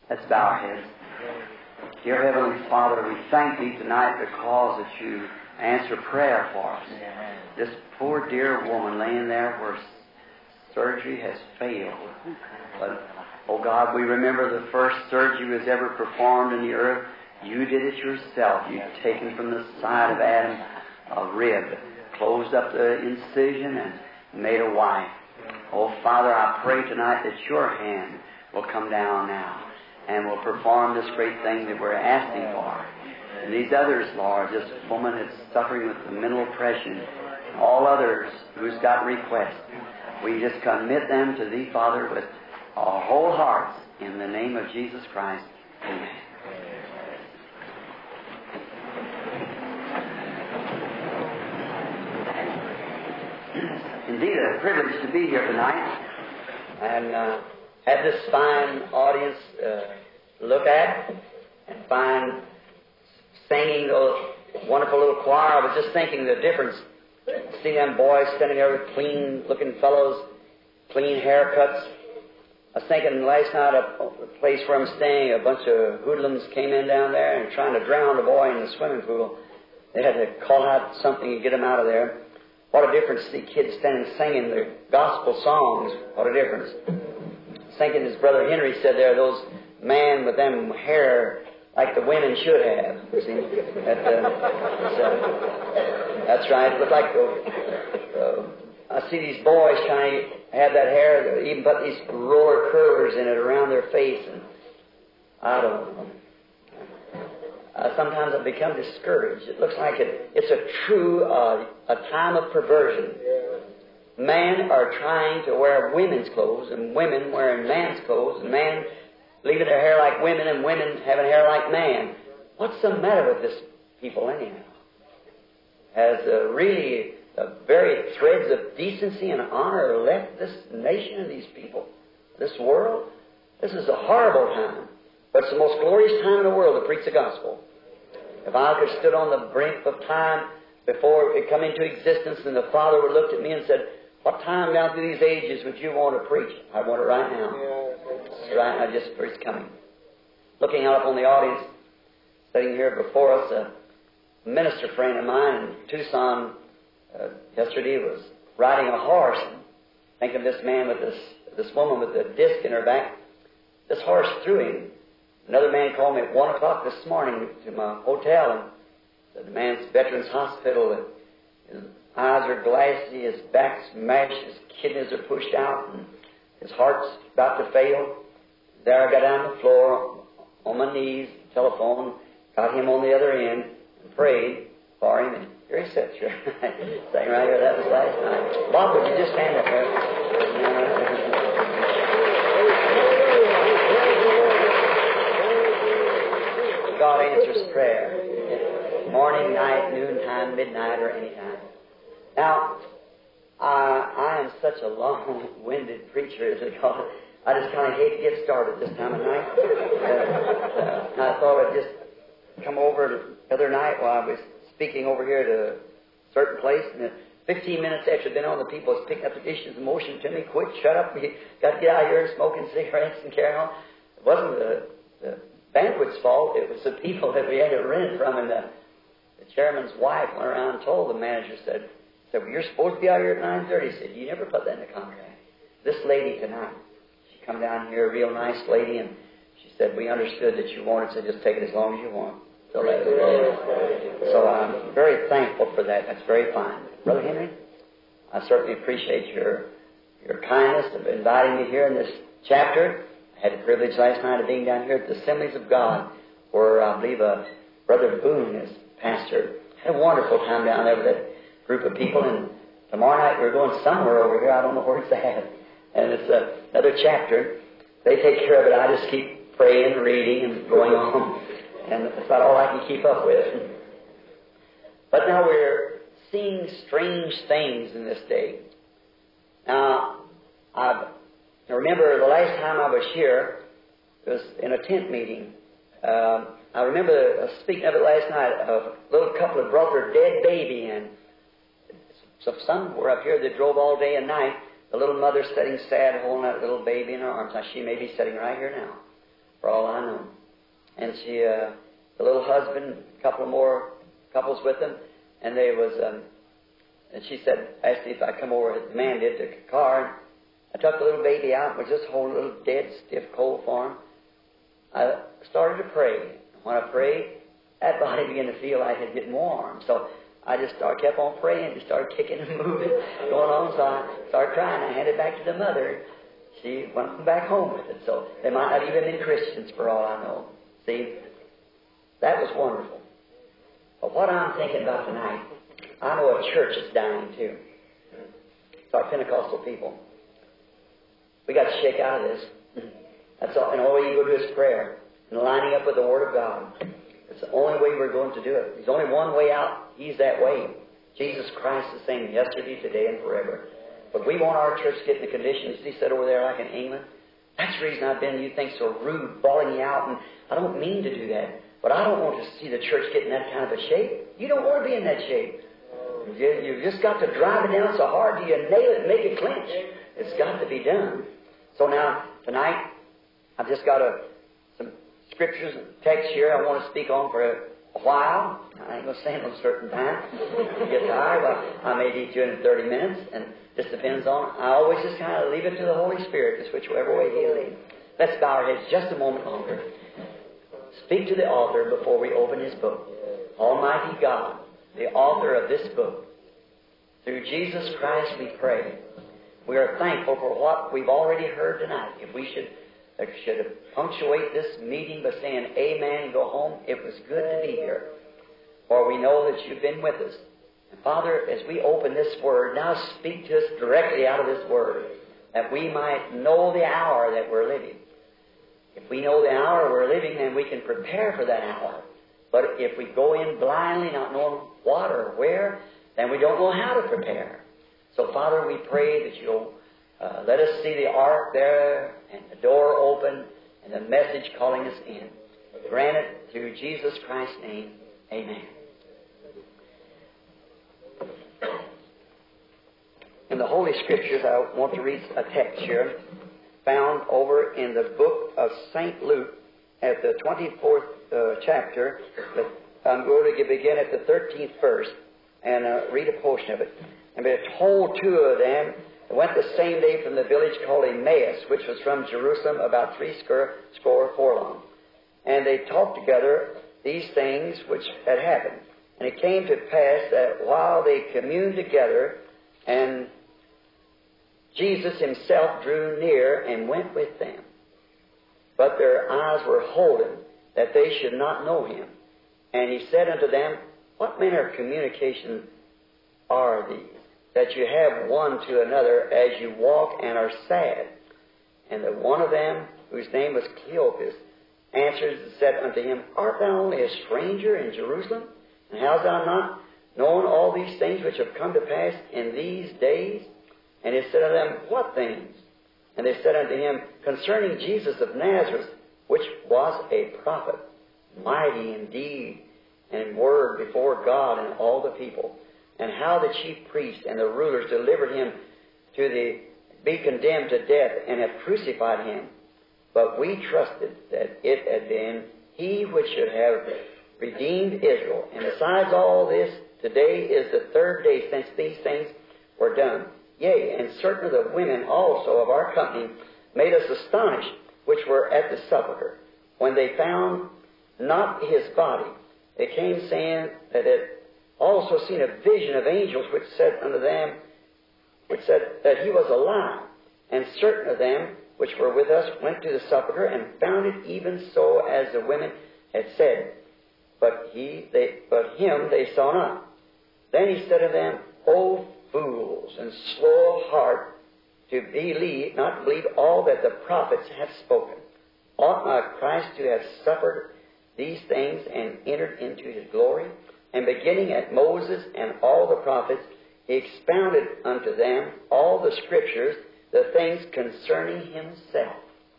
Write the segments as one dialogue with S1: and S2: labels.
S1: Let's bow our heads. Dear Heavenly Father, we thank Thee tonight because that You answer prayer for us. This poor dear woman laying there where surgery has failed. But, oh God, we remember the first surgery was ever performed in the earth. You did it Yourself. You'd taken from the side of Adam a rib, closed up the incision and made a wife. Oh Father, I pray tonight that Your hand will come down now and will perform this great thing that we're asking for. And these others, Lord, this woman that's suffering with the mental oppression, all others who's got requests, we just commit them to Thee, Father, with our whole hearts in the name of Jesus Christ. Amen. Indeed, a privilege to be here tonight and have this fine audience look at and find singing a wonderful little choir. I was just thinking the difference. See them boys standing there with clean-looking fellows, clean haircuts. I was thinking last night a place where I'm staying, a bunch of hoodlums came in down there and trying to drown a boy in the swimming pool. They had to call out something and get him out of there. What a difference to see kids standing singing their gospel songs. What a difference. Thinking, as Brother Henry said there, those men with them hair like the women should have. You see? That's right. It looked like I see these boys trying to have that hair, even put these roller curlers in it around their face. And I don't know. Sometimes I become discouraged. It looks like it's a true a time of perversion. Men are trying to wear women's clothes and women wearing man's clothes and men leaving their hair like women and women having hair like man. What's the matter with this people anyhow? Has really the very threads of decency and honor left this nation and these people, this world? This is a horrible time. But it's the most glorious time in the world to preach the gospel. If I could have stood on the brink of time before it come into existence and the Father would have looked at me and said, what time down through these ages would you want to preach? I want it right now. Right now, just for His coming. Looking out upon the audience, sitting here before us, a minister friend of mine in Tucson yesterday was riding a horse. And think of this man with this woman with a disc in her back. This horse threw him. Another man called me at 1 o'clock this morning to my hotel and said the man's Veterans Hospital. His eyes are glassy, his back's mashed, his kidneys are pushed out, and his heart's about to fail. There I got down on the floor, on my knees, telephone, got him on the other end, and prayed for him. And here he sits here, sitting right here. That was last night. Bob, would you just stand up there? God answers prayer. Morning, night, noontime, midnight, or any time. Now, I am such a long-winded preacher, as they call it. I just kind of hate to get started this time of night. I thought I'd just come over the other night while I was speaking over here to a certain place, and 15 minutes after I'd been on, the people was picking up the dishes and motioning to me, quit, shut up, we got to get out of here and smoking cigarettes and carry on. It wasn't the banquet's fault, it was the people that we had to rent from, and the chairman's wife went around and told the manager, said, well, you're supposed to be out here at 9:30. He said, you never put that in the contract. This lady tonight, she come down here, a real nice lady, and she said, we understood that you wanted, so just take it as long as you want. So I'm very thankful for that. That's very fine. Brother Henry, I certainly appreciate your kindness of inviting me here in this chapter. I had the privilege last night of being down here at the Assemblies of God, where I believe Brother Boone is pastor. Had a wonderful time down there with that group of people, and tomorrow night we're going somewhere over here. I don't know where it's at. And it's another chapter. They take care of it. I just keep praying, reading, and going on. And that's about all I can keep up with. But now we're seeing strange things in this day. Now, I remember the last time I was here, it was in a tent meeting. I remember speaking of it last night. A little couple had brought their dead baby in. So some were up here that drove all day and night. The little mother sitting sad, holding that little baby in her arms. Now, she may be sitting right here now. for all I know. And she, the little husband, a couple more couples with them, and they was, and she said, asked me if I'd come over, the man did, took a car. I took the little baby out and was just holding a little dead, stiff, cold for him. I started to pray. When I prayed, that body began to feel like it getting warm. So I just kept on praying, just started kicking and moving, going on. So I started crying. I handed it back to the mother. She went back home with it. So they might not even been Christians for all I know. See, that was wonderful. But what I'm thinking about tonight, I know a church is dying too. It's our Pentecostal people. We got to shake out of this. That's all. And all you go do is prayer and lining up with the Word of God. It's the only way we're going to do it. There's only one way out. He's that way. Jesus Christ is the same yesterday, today, and forever. But we want our church to get in the condition. He said over there like in England. That's the reason I've been, you think, so rude, bawling you out. And I don't mean to do that. But I don't want to see the church get in that kind of a shape. You don't want to be in that shape. You've just got to drive it down so hard till you nail it and make it clinch. It's got to be done. So now, tonight, I've just got some scriptures and texts here I want to speak on for a while. I ain't going to stand on a certain time. If you get tired, I may teach you in 30 minutes, and this depends on. I always just kind of leave it to the Holy Spirit, just whichever way He'll lead. Let's bow our heads just a moment longer. Speak to the author before we open his book. Almighty God, the author of this book, through Jesus Christ we pray. We are thankful for what we've already heard tonight. If we should punctuate this meeting by saying amen and go home, it was good to be here. For we know that you've been with us. And Father, as we open this Word, now speak to us directly out of this Word, that we might know the hour that we're living. If we know the hour we're living, then we can prepare for that hour. But if we go in blindly, not knowing what or where, then we don't know how to prepare. So, Father, we pray that you'll let us see the ark there and the door open and the message calling us in. Grant it through Jesus Christ's name. Amen. In the Holy Scriptures, I want to read a text here found over in the book of St. Luke at the 24th chapter. I'm going to begin at the 13th verse and read a portion of it. And behold, two of them went the same day from the village called Emmaus, which was from Jerusalem about threescore furlongs. And they talked together these things which had happened. And it came to pass that while they communed together, and Jesus himself drew near and went with them. But their eyes were holden, that they should not know him. And he said unto them, What manner of communication are these, that you have one to another as you walk and are sad? And the one of them, whose name was Cleopas, answered and said unto him, Art thou only a stranger in Jerusalem? And hast thou not known all these things which have come to pass in these days? And he said unto them, What things? And they said unto him, Concerning Jesus of Nazareth, which was a prophet, mighty in deed and in word before God and all the people, and how the chief priests and the rulers delivered him to be condemned to death, and have crucified him. But we trusted that it had been he which should have redeemed Israel. And besides all this, today is the third day since these things were done. Yea, and certain of the women also of our company made us astonished, which were at the sepulchre, when they found not his body. They came saying that they had also seen a vision of angels, which said unto them, which said that he was alive. And certain of them which were with us went to the sepulchre and found it even so as the women had said. But him they saw not. Then he said to them, O fools, and slow of heart to not believe all that the prophets have spoken. Ought not Christ to have suffered these things and entered into his glory? And beginning at Moses and all the prophets, he expounded unto them all the Scriptures, the things concerning himself.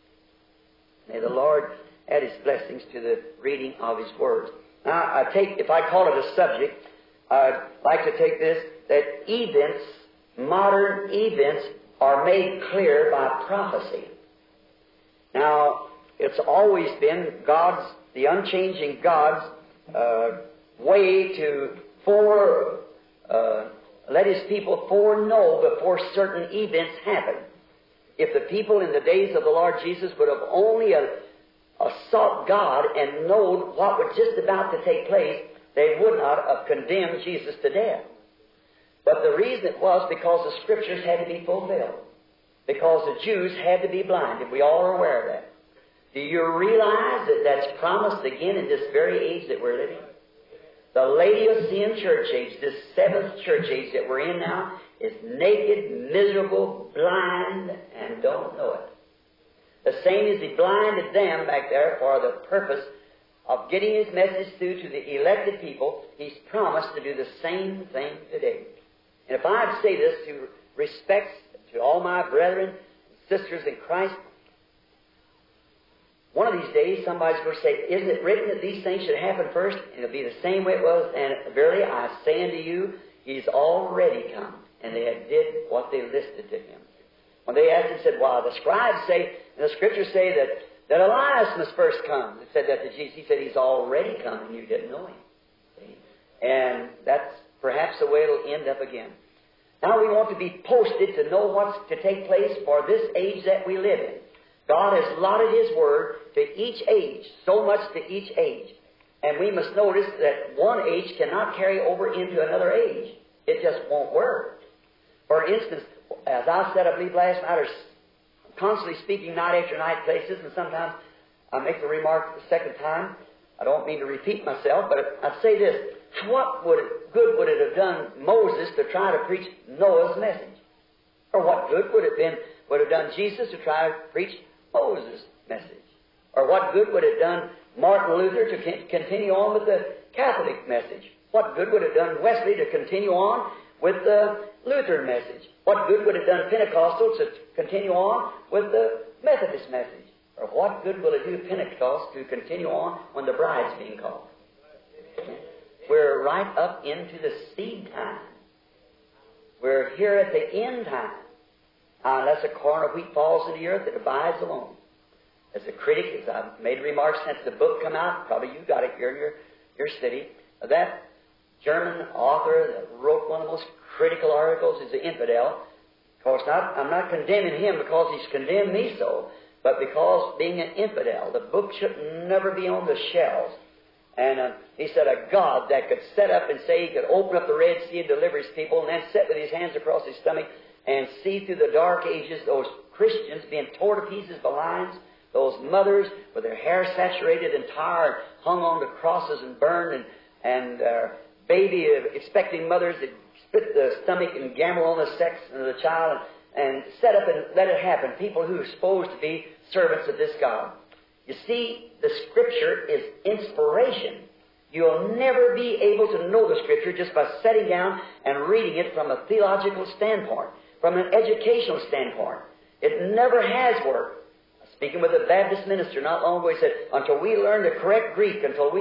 S1: May the Lord add his blessings to the reading of his words. Now, if I call it a subject, I'd like to take this, that events, modern events, are made clear by prophecy. Now, It's always been God's, the unchanging God's way to let His people foreknow before certain events happen. If the people in the days of the Lord Jesus would have only sought God and known what was just about to take place, they would not have condemned Jesus to death. But the reason it was because the Scriptures had to be fulfilled. Because the Jews had to be blinded. We all are aware of that. Do you realize that that's promised again in this very age that we're living? The Laodicean church age, this seventh church age that we're in now, is naked, miserable, blind, and don't know it. The same as He blinded them back there for the purpose of getting His message through to the elected people. He's promised to do the same thing today. And if I'd say this to respect to all my brethren and sisters in Christ, one of these days somebody's going to say, isn't it written that these things should happen first? And it'll be the same way it was. And verily I say unto you, He's already come. And they had did what they listed to Him. When they asked Him, said, well, the scribes say, and the Scriptures say that Elias must first come. They said that to Jesus. He said, He's already come and you didn't know Him. See? And that's perhaps the way it'll end up again. Now we want to be posted to know what's to take place for this age that we live in. God has allotted His Word to each age, so much to each age. And we must notice that one age cannot carry over into another age. It just won't work. For instance, as I said, I believe last night, I'm constantly speaking night after night places, and sometimes I make the remark the second time. I don't mean to repeat myself, but I say this. What good would it have done Moses to try to preach Noah's message? Or what good would have done Jesus to try to preach Moses' message? Or what good would it have done Martin Luther to continue on with the Catholic message? What good would it have done Wesley to continue on with the Lutheran message? What good would it have done Pentecostals to continue on with the Methodist message? Or what good will it do Pentecost to continue on when the bride's being called? We're right up into the seed time. We're here at the end time. Unless a corn of wheat falls into the earth, it abides alone. As a critic, as I've made remarks since the book come out, probably you got it here in your city, that German author that wrote one of the most critical articles is an infidel. Of course, I'm not condemning him because he's condemned me so, but because being an infidel, the book should never be on the shelves. And he said a God that could set up and say He could open up the Red Sea and deliver His people, and then sit with His hands across His stomach and see through the dark ages those Christians being torn to pieces by lions, those mothers with their hair saturated and tired, hung on to crosses and burned, and baby expecting mothers that split the stomach and gamble on the sex of the child and set up and let it happen. People who are supposed to be servants of this God. You see, the Scripture is inspiration. You'll never be able to know the Scripture just by sitting down and reading it from a theological standpoint, from an educational standpoint. It never has worked. Speaking with a Baptist minister not long ago, he said, until we learn the correct Greek,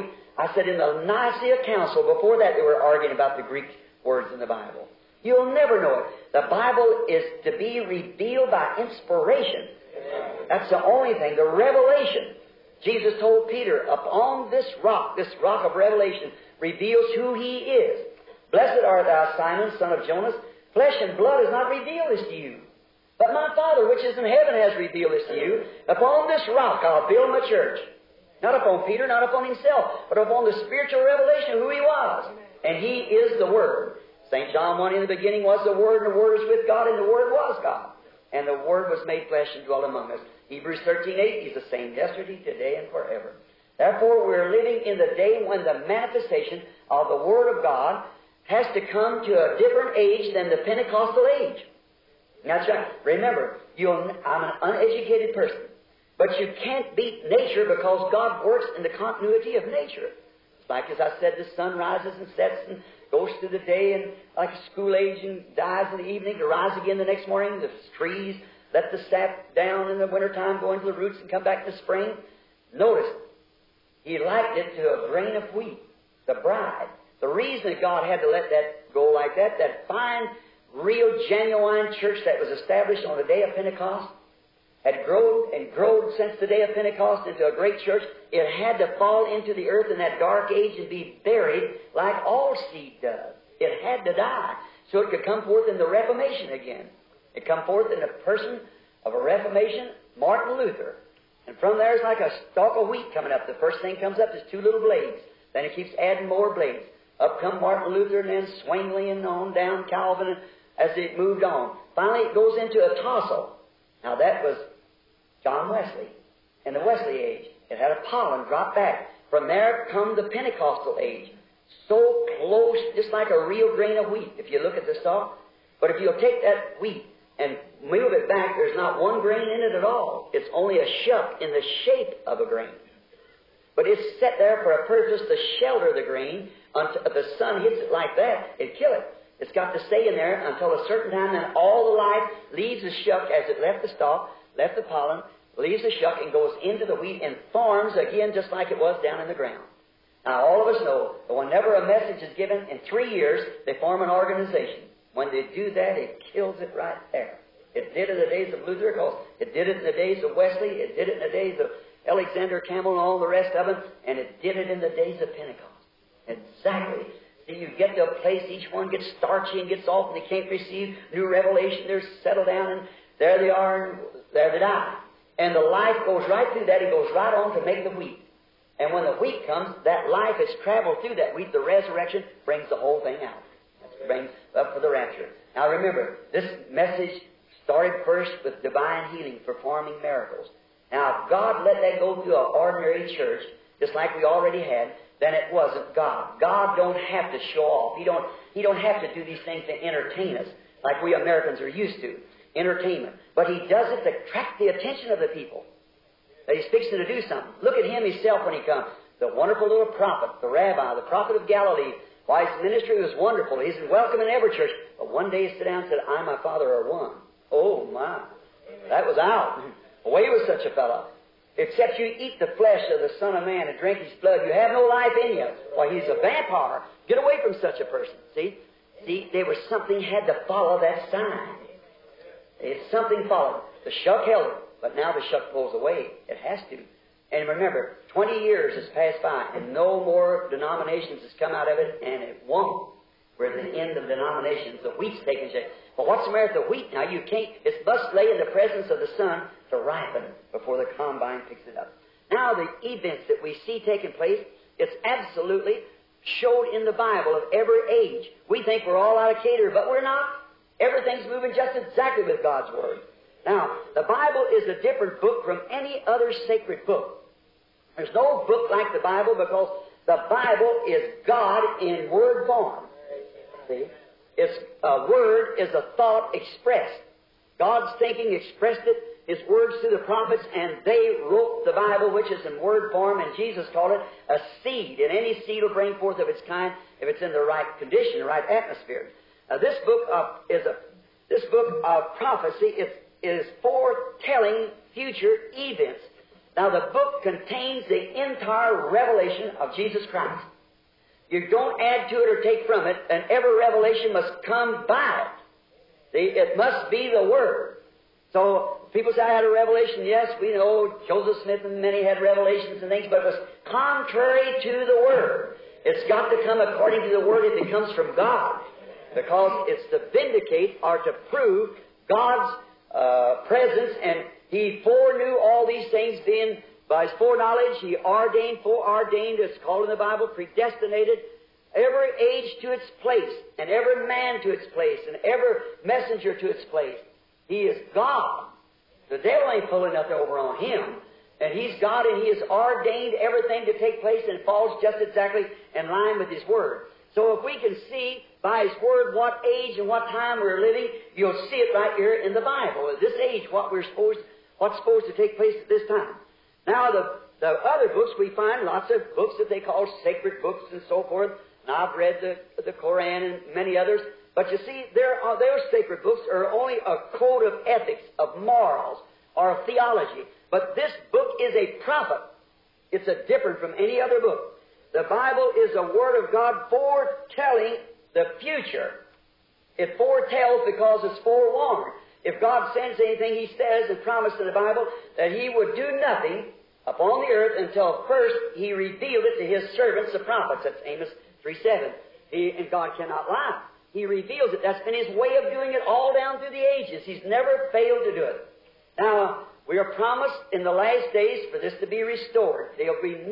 S1: I said in the Nicaea Council, before that they were arguing about the Greek words in the Bible. You'll never know it. The Bible is to be revealed by inspiration. That's the only thing, the revelation. Jesus told Peter, upon this rock of revelation, reveals who He is. Blessed art thou, Simon, son of Jonas. Flesh and blood has not revealed this to you, but my Father which is in heaven has revealed this to you. Upon this rock I'll build my church. Not upon Peter, not upon himself, but upon the spiritual revelation of who He was. And He is the Word. St. John 1, in the beginning was the Word, and the Word was with God, and the Word was God. And the Word was made flesh and dwelt among us. Hebrews 13:8, He's the same yesterday, today, and forever. Therefore, we're living in the day when the manifestation of the Word of God has to come to a different age than the Pentecostal age. That's right. Remember, I'm an uneducated person, but you can't beat nature because God works in the continuity of nature. It's like, as I said, the sun rises and sets and goes through the day and like a school age and dies in the evening to rise again the next morning. The trees let the sap down in the wintertime, go into the roots and come back in the spring. Notice, He likened it to a grain of wheat, the bride. The reason God had to let that go like that fine, real, genuine church that was established on the day of Pentecost, had grown and grown since the day of Pentecost into a great church, it had to fall into the earth in that dark age and be buried like all seed does. It had to die so it could come forth in the Reformation again. It come forth in the person of a Reformation, Martin Luther. And from there it's like a stalk of wheat coming up. The first thing comes up is two little blades. Then it keeps adding more blades. Up come Martin Luther and then Zwingli and on down Calvin as it moved on. Finally it goes into a tassel. Now that was John Wesley in the Wesley age. It had a pollen drop back. From there come the Pentecostal age. So close, just like a real grain of wheat, if you look at the stalk. But if you'll take that wheat and move it back, there's not one grain in it at all. It's only a shuck in the shape of a grain. But it's set there for a purpose to shelter the grain. Until if the sun hits it like that, it'd kill it. It's got to stay in there until a certain time, then all the life leaves the shuck as it left the stalk, left the pollen, leaves the shuck and goes into the wheat and forms again just like it was down in the ground. Now, all of us know that whenever a message is given, in 3 years, they form an organization. When they do that, it kills it right there. It did it in the days of Luther, because it did it in the days of Wesley, it did it in the days of Alexander Campbell and all the rest of them, and it did it in the days of Pentecost. Exactly. See, you get to a place, each one gets starchy and gets off, and they can't receive new revelation. They're settled down, and there they are, and there they die. And the life goes right through that. It goes right on to make the wheat. And when the wheat comes, that life has traveled through that wheat. The resurrection brings the whole thing out. It brings up for the rapture. Now remember, this message started first with divine healing, performing miracles. Now, if God let that go through an ordinary church, just like we already had, then it wasn't God. God don't have to show off. He don't have to do these things to entertain us, like we Americans are used to, entertainment. But He does it to attract the attention of the people, that He's fixing to do something. Look at Him Himself when He comes. The wonderful little prophet, the rabbi, the prophet of Galilee. Why, His ministry was wonderful. He's welcome in every church. But one day He sat down and said, I and my Father are one. Oh, my. That was out. Away with such a fellow. Except you eat the flesh of the Son of Man and drink His blood, you have no life in you. Why, he's a vampire. Get away from such a person. See, there was something had to follow that sign. It's something followed. The shuck held it, but now the shuck pulls away. It has to. And remember, 20 years has passed by, and no more denominations has come out of it, and it won't. We're at the end of denominations. The wheat's taking shape. But what's the matter with the wheat now? You can't. It must lay in the presence of the sun to ripen before the combine picks it up. Now, the events that we see taking place, it's absolutely showed in the Bible of every age. We think we're all out of cater, but we're not. Everything's moving just exactly with God's Word. Now, the Bible is a different book from any other sacred book. There's no book like the Bible because the Bible is God in word form. See? It's a word is a thought expressed. God's thinking expressed it, His words through the prophets, and they wrote the Bible, which is in word form, and Jesus called it a seed. And any seed will bring forth of its kind if it's in the right condition, the right atmosphere. Now, this book of prophecy is foretelling future events. Now, the book contains the entire revelation of Jesus Christ. You don't add to it or take from it, and every revelation must come by it. See, it must be the Word. So, people say, I had a revelation. Yes, we know Joseph Smith and many had revelations and things, but it was contrary to the Word. It's got to come according to the Word if it comes from God, because it's to vindicate or to prove God's presence, and He foreknew all these things, being by His foreknowledge, He foreordained, it's called in the Bible, predestinated every age to its place, and every man to its place, and every messenger to its place. He is God. The devil ain't pulling nothing over on Him. And He's God, and He has ordained everything to take place, and it falls just exactly in line with His Word. So if we can see by His Word what age and what time we're living, you'll see it right here in the Bible. At this age, what's supposed to take place at this time. Now, the other books, we find lots of books that they call sacred books and so forth. And I've read the Koran and many others. But you see, those sacred books are only a code of ethics, of morals, or of theology. But this book is a prophet. It's different from any other book. The Bible is a Word of God foretelling the future. It foretells because it's forewarned. if God sends anything, He says and promised in the Bible that He would do nothing upon the earth until first He revealed it to His servants, the prophets. That's Amos 3:7. And God cannot lie. He reveals it. That's been His way of doing it all down through the ages. He's never failed to do it. Now, we are promised in the last days for this to be restored. There will be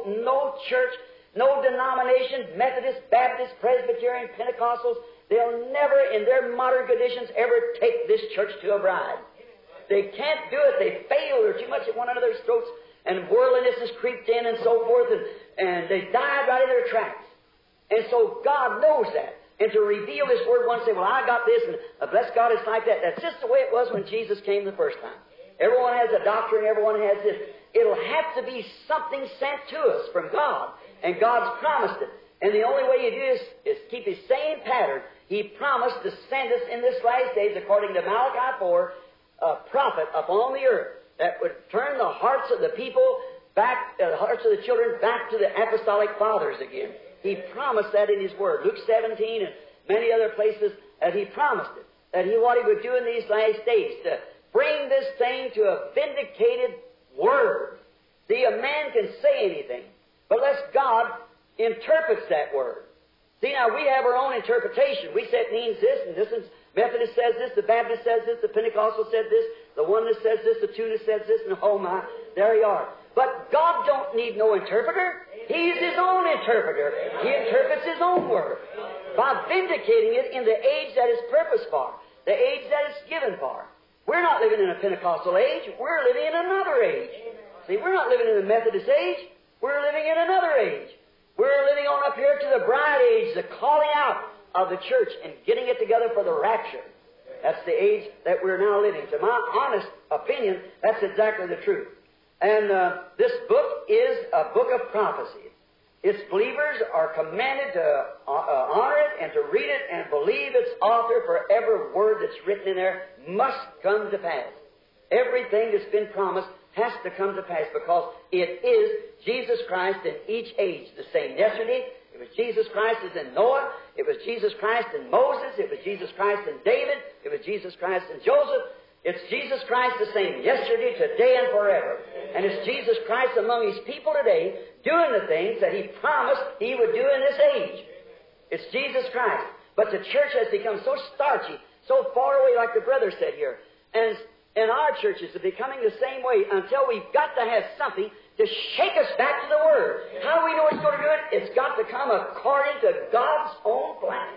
S1: no church, no denomination, Methodist, Baptist, Presbyterian, Pentecostals. They'll never, in their modern conditions, ever take this church to a bride. They can't do it. They fail. They're too much at one another's throats, and worldliness has creeped in and so forth, and they died right in their tracks. And so God knows that. And to reveal His Word once, say, well, I got this, and bless God, it's like that. That's just the way it was when Jesus came the first time. Everyone has a doctrine, everyone has this. It'll have to be something sent to us from God. And God's promised it. And the only way you do is keep His same pattern. He promised to send us in this last days, according to Malachi 4, a prophet upon the earth that would turn the hearts of the people back, the hearts of the children back to the apostolic fathers again. He promised that in His Word. Luke 17 and many other places that He promised it. That what He would do in these last days to bring this thing to a vindicated Word. See, a man can say anything, but unless God interprets that Word. See, now we have our own interpretation. We say it means this, and this is Methodist says this, the Baptist says this, the Pentecostal said this, the Oneness says this, the Two-ness says this, and oh my, there you are. But God don't need no interpreter. He's His own interpreter. He interprets His own Word by vindicating it in the age that it's purposed for, the age that it's given for. We're not living in a Pentecostal age. We're living in another age. See, we're not living in the Methodist age. We're living in another age. We're living on up here to the bride age, the calling out of the church and getting it together for the rapture. That's the age that we're now living. To my honest opinion, that's exactly the truth. And this book is a book of prophecy. Its believers are commanded to honor it and to read it and believe its author, for every word that's written in there must come to pass. Everything that's been promised has to come to pass because it is Jesus Christ in each age. The same yesterday. It was Jesus Christ as in Noah. It was Jesus Christ in Moses. It was Jesus Christ in David. It was Jesus Christ in Joseph. It's Jesus Christ the same yesterday, today, and forever. And it's Jesus Christ among His people today doing the things that He promised He would do in this age. It's Jesus Christ. But the church has become so starchy, so far away, like the brother said here. And our churches are becoming the same way until we've got to have something to shake us back to the Word. How do we know it's going to do it? It's got to come according to God's own plan.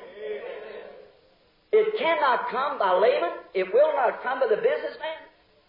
S1: It cannot come by laymen. It will not come by the businessman.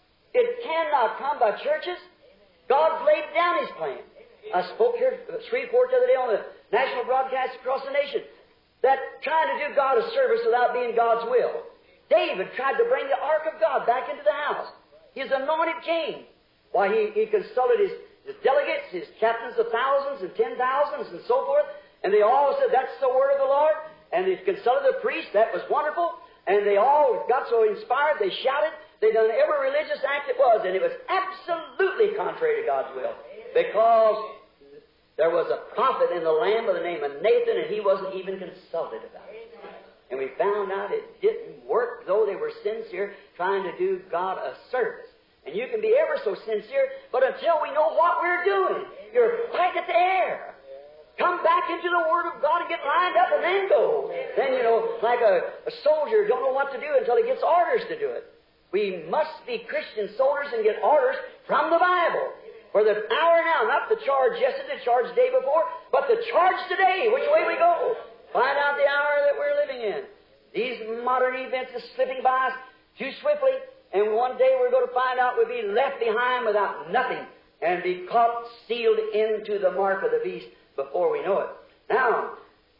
S1: It cannot come by churches. God's laid down His plan. I spoke here at Shreveport the other day on the national broadcast across the nation that trying to do God a service without being God's will. David tried to bring the ark of God back into the house. His anointed king. Why, he consulted his delegates, his captains of thousands and 10,000s and so forth, and they all said, that's the word of the Lord. And they consulted the priest. That was wonderful. And they all got so inspired, they shouted. They done every religious act it was, and it was absolutely contrary to God's will. Because there was a prophet in the land by the name of Nathan, and he wasn't even consulted about it. And we found out it didn't work, though they were sincere, trying to do God a service. And you can be ever so sincere, but until we know what we're doing, you're fighting at the air. Come back into the Word of God and get lined up and then go. Then, like a soldier don't know what to do until he gets orders to do it. We must be Christian soldiers and get orders from the Bible. For the hour now, not the charge yesterday, the charge the day before, but the charge today, which way we go. Find out the hour that we're living in. These modern events are slipping by us too swiftly, and one day we're going to find out we'll be left behind without nothing and be caught, sealed into the mark of the beast before we know it. Now,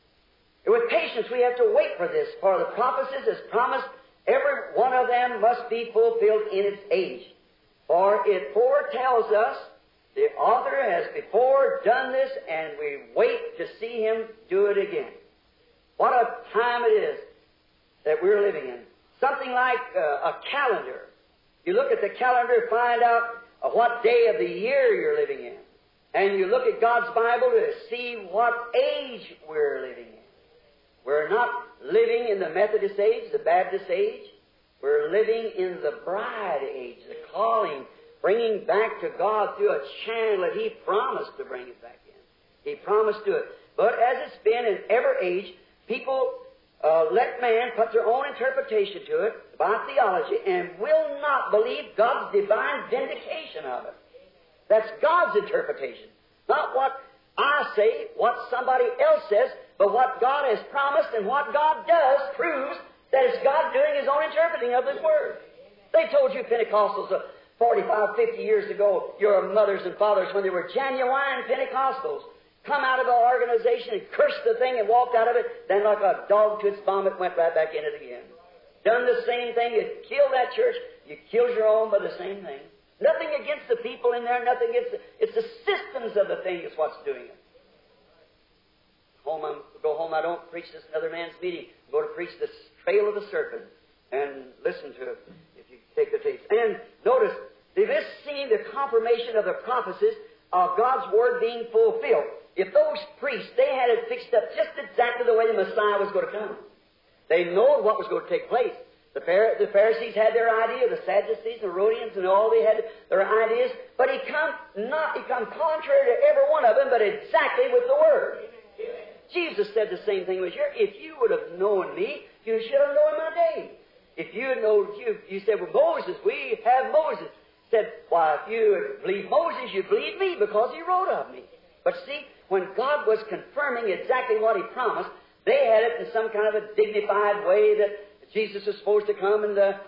S1: with patience we have to wait for this, for the prophecies as promised, every one of them must be fulfilled in its age. For it foretells us, the author has before done this, and we wait to see Him do it again. What a time it is that we're living in. Something like a calendar. You look at the calendar and find out what day of the year you're living in. And you look at God's Bible to see what age we're living in. We're not living in the Methodist age, the Baptist age, We're living in the bride age, the calling, bringing back to God through a channel that He promised to bring it back in. He promised to it. But as it's been in every age, people let man put their own interpretation to it by theology and will not believe God's divine vindication of it. That's God's interpretation. Not what I say, what somebody else says, but what God has promised and what God does proves that it's God doing His own interpreting of His Word. They told you Pentecostals 45, 50 years ago, your mothers and fathers, when they were genuine Pentecostals, come out of an organization and cursed the thing and walked out of it, then like a dog to its vomit went right back in it again. Done the same thing. You killed that church. You killed your own by the same thing. Nothing against the people in there, nothing against it's the systems of the thing that's what's doing it. Go home, I don't preach this in another man's meeting. I go to preach the trail of the serpent and listen to it if you take the taste. And notice, this seemed the confirmation of the prophecies of God's Word being fulfilled. If those priests, they had it fixed up just exactly the way the Messiah was going to come. They know what was going to take place. The Pharisees had their idea, the Sadducees and Herodians and all, they had their ideas, but he come contrary to every one of them, but exactly with the Word. Jesus said the same thing was here. If you would have known me, you should have known my day. If you had known, you said, well, Moses, we have Moses. Said, why, if you believe Moses, you believe me because he wrote of me. But see, when God was confirming exactly what He promised, they had it in some kind of a dignified way that Jesus was supposed to come, and the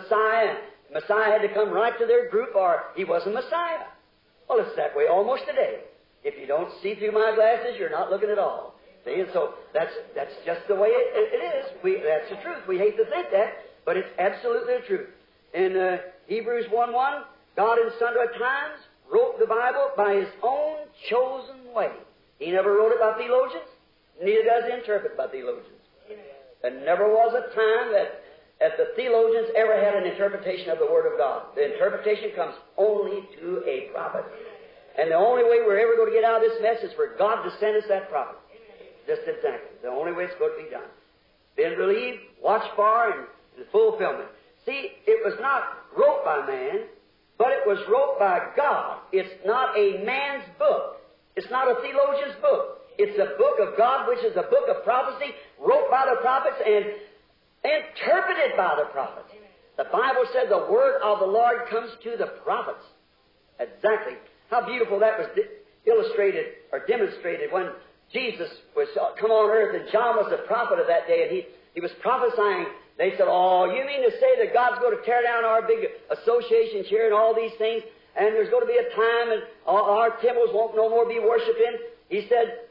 S1: Messiah had to come right to their group, or He wasn't Messiah. Well, it's that way almost today. If you don't see through my glasses, you're not looking at all. See, and so that's just the way it is. That's the truth. We hate to think that, but it's absolutely the truth. In Hebrews 1:1, God in sundry times wrote the Bible by His own chosen way. He never wrote it by theologians, neither does He interpret by theologians. There never was a time that the theologians ever had an interpretation of the Word of God. The interpretation comes only to a prophet. And the only way we're ever going to get out of this mess is for God to send us that prophet. Just exactly. The only way it's going to be done. Been relieved, watched for, and the fulfillment. See, it was not wrote by man, but it was wrote by God. It's not a man's book. It's not a theologian's book. It's a book of God, which is a book of prophecy, wrote by the prophets and interpreted by the prophets. The Bible said the word of the Lord comes to the prophets. Exactly. How beautiful that was illustrated or demonstrated when Jesus was come on earth, and John was the prophet of that day, and he was prophesying. They said, oh, you mean to say that God's going to tear down our big associations here and all these things, and there's going to be a time and our temples won't no more be worshipped in? He said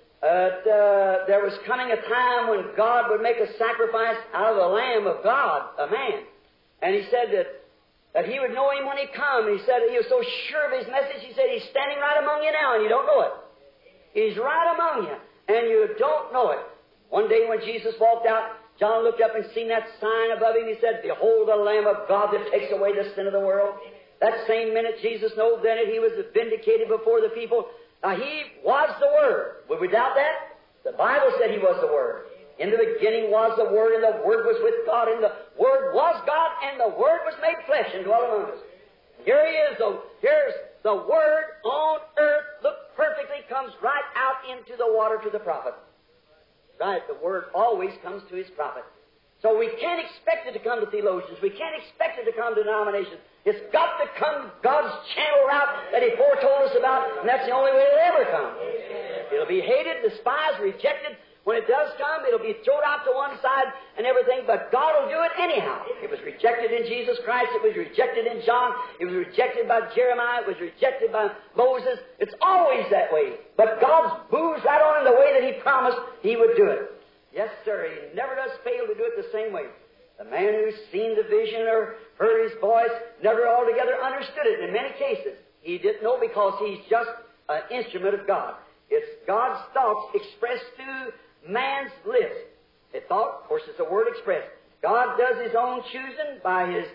S1: there was coming a time when God would make a sacrifice out of the Lamb of God, a man. And he said that He would know Him when He come. He said He was so sure of His message, He said He's standing right among you now and you don't know it. He's right among you and you don't know it. One day when Jesus walked out, John looked up and seen that sign above him. He said, behold the Lamb of God that takes away the sin of the world. That same minute Jesus knew then that He was vindicated before the people. Now He was the Word. Would we doubt that? The Bible said He was the Word. In the beginning was the Word, and the Word was with God, and the Word was God, and the Word was made flesh and dwelt among us. Here He is, here's the Word on earth. Look, perfectly comes right out into the water to the prophet. Right, the Word always comes to His prophet. So we can't expect it to come to theologians. We can't expect it to come to denominations. It's got to come God's channel route that He foretold us about, and that's the only way it'll ever come. It'll be hated, despised, rejected. When it does come, it'll be thrown out to one side and everything, but God will do it anyhow. It was rejected in Jesus Christ. It was rejected in John. It was rejected by Jeremiah. It was rejected by Moses. It's always that way. But God's moves right on in the way that He promised He would do it. Yes, sir. He never does fail to do it the same way. The man who's seen the vision or heard His voice never altogether understood it. In many cases, he didn't know because he's just an instrument of God. It's God's thoughts expressed through man's lips. A thought, of course, it's a word expressed. God does His own choosing by His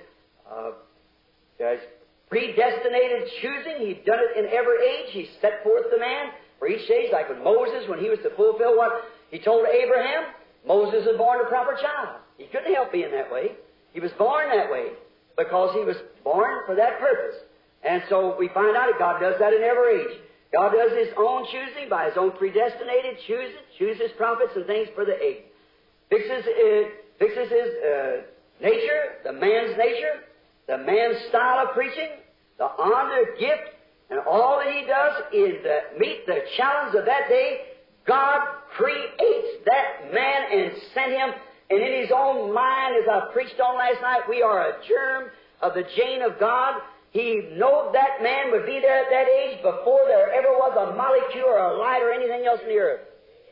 S1: predestinated choosing. He's done it in every age. He set forth the man for each age, like with Moses, when he was to fulfill what He told Abraham. Moses was born a proper child. He couldn't help being that way. He was born that way because He was born for that purpose. And so we find out that God does that in every age. God does His own choosing by His own predestinated chooses prophets and things for the age. Fixes His nature, the man's nature, the man's style of preaching, the honor, gift, and all that He does is to meet the challenge of that day. God creates that man and sent him, and in His own mind, as I preached on last night, we are a germ of the gene of God. He knew that man would be there at that age before there ever was a molecule or a light or anything else in the earth.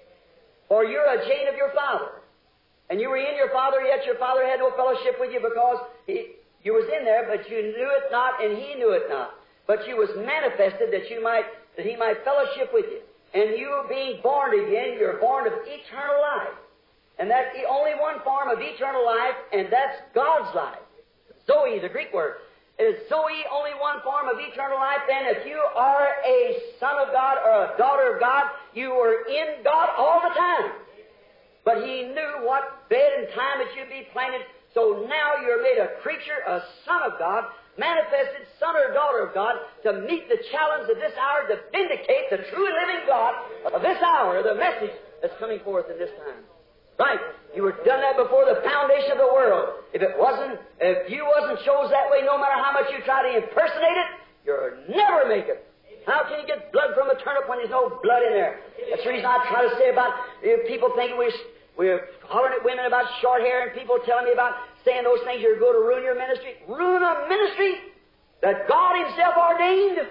S1: For you're a gene of your father. And you were in your father, yet your father had no fellowship with you because you was in there, but you knew it not, and he knew it not. But you was manifested that he might fellowship with you. And you being born again, you're born of eternal life. And that's the only one form of eternal life, and that's God's life. Zoe, the Greek word. Is Zoe only one form of eternal life? Then if you are a son of God or a daughter of God, you are in God all the time. But He knew what bed and time that you'd be planted. So now you're made a creature, a son of God, manifested son or daughter of God, to meet the challenge of this hour, to vindicate the true and living God of this hour, the message that's coming forth in this time. Right. You were done that before the foundation of the world. If you wasn't chose that way, no matter how much you try to impersonate it, you'll never make it. How can you get blood from a turnip when there's no blood in there? That's the reason I try to say about, if people think we're hollering at women about short hair, and people telling me about saying those things, you're going to ruin your ministry. Ruin a ministry that God Himself ordained?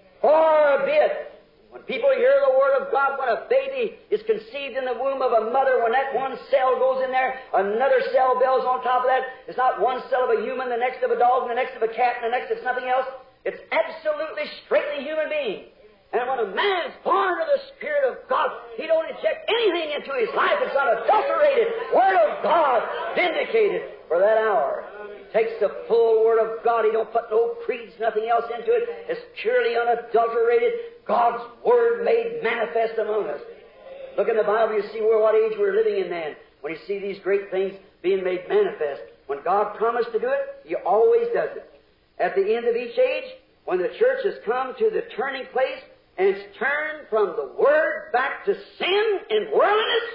S1: Forbid. When people hear the Word of God, when a baby is conceived in the womb of a mother, when that one cell goes in there, another cell builds on top of that. It's not one cell of a human, the next of a dog, and the next of a cat, and the next of something else. It's absolutely straightly human being. And when a man's born of the Spirit of God, He don't inject anything into his life. It's unadulterated Word of God, vindicated for that hour. Takes the full Word of God. He don't put no creeds, nothing else into it. It's purely unadulterated God's Word made manifest among us. Look in the Bible, you see what age we're living in then. When you see these great things being made manifest. When God promised to do it, He always does it. At the end of each age, when the church has come to the turning place, and it's turned from the Word back to sin and worldliness.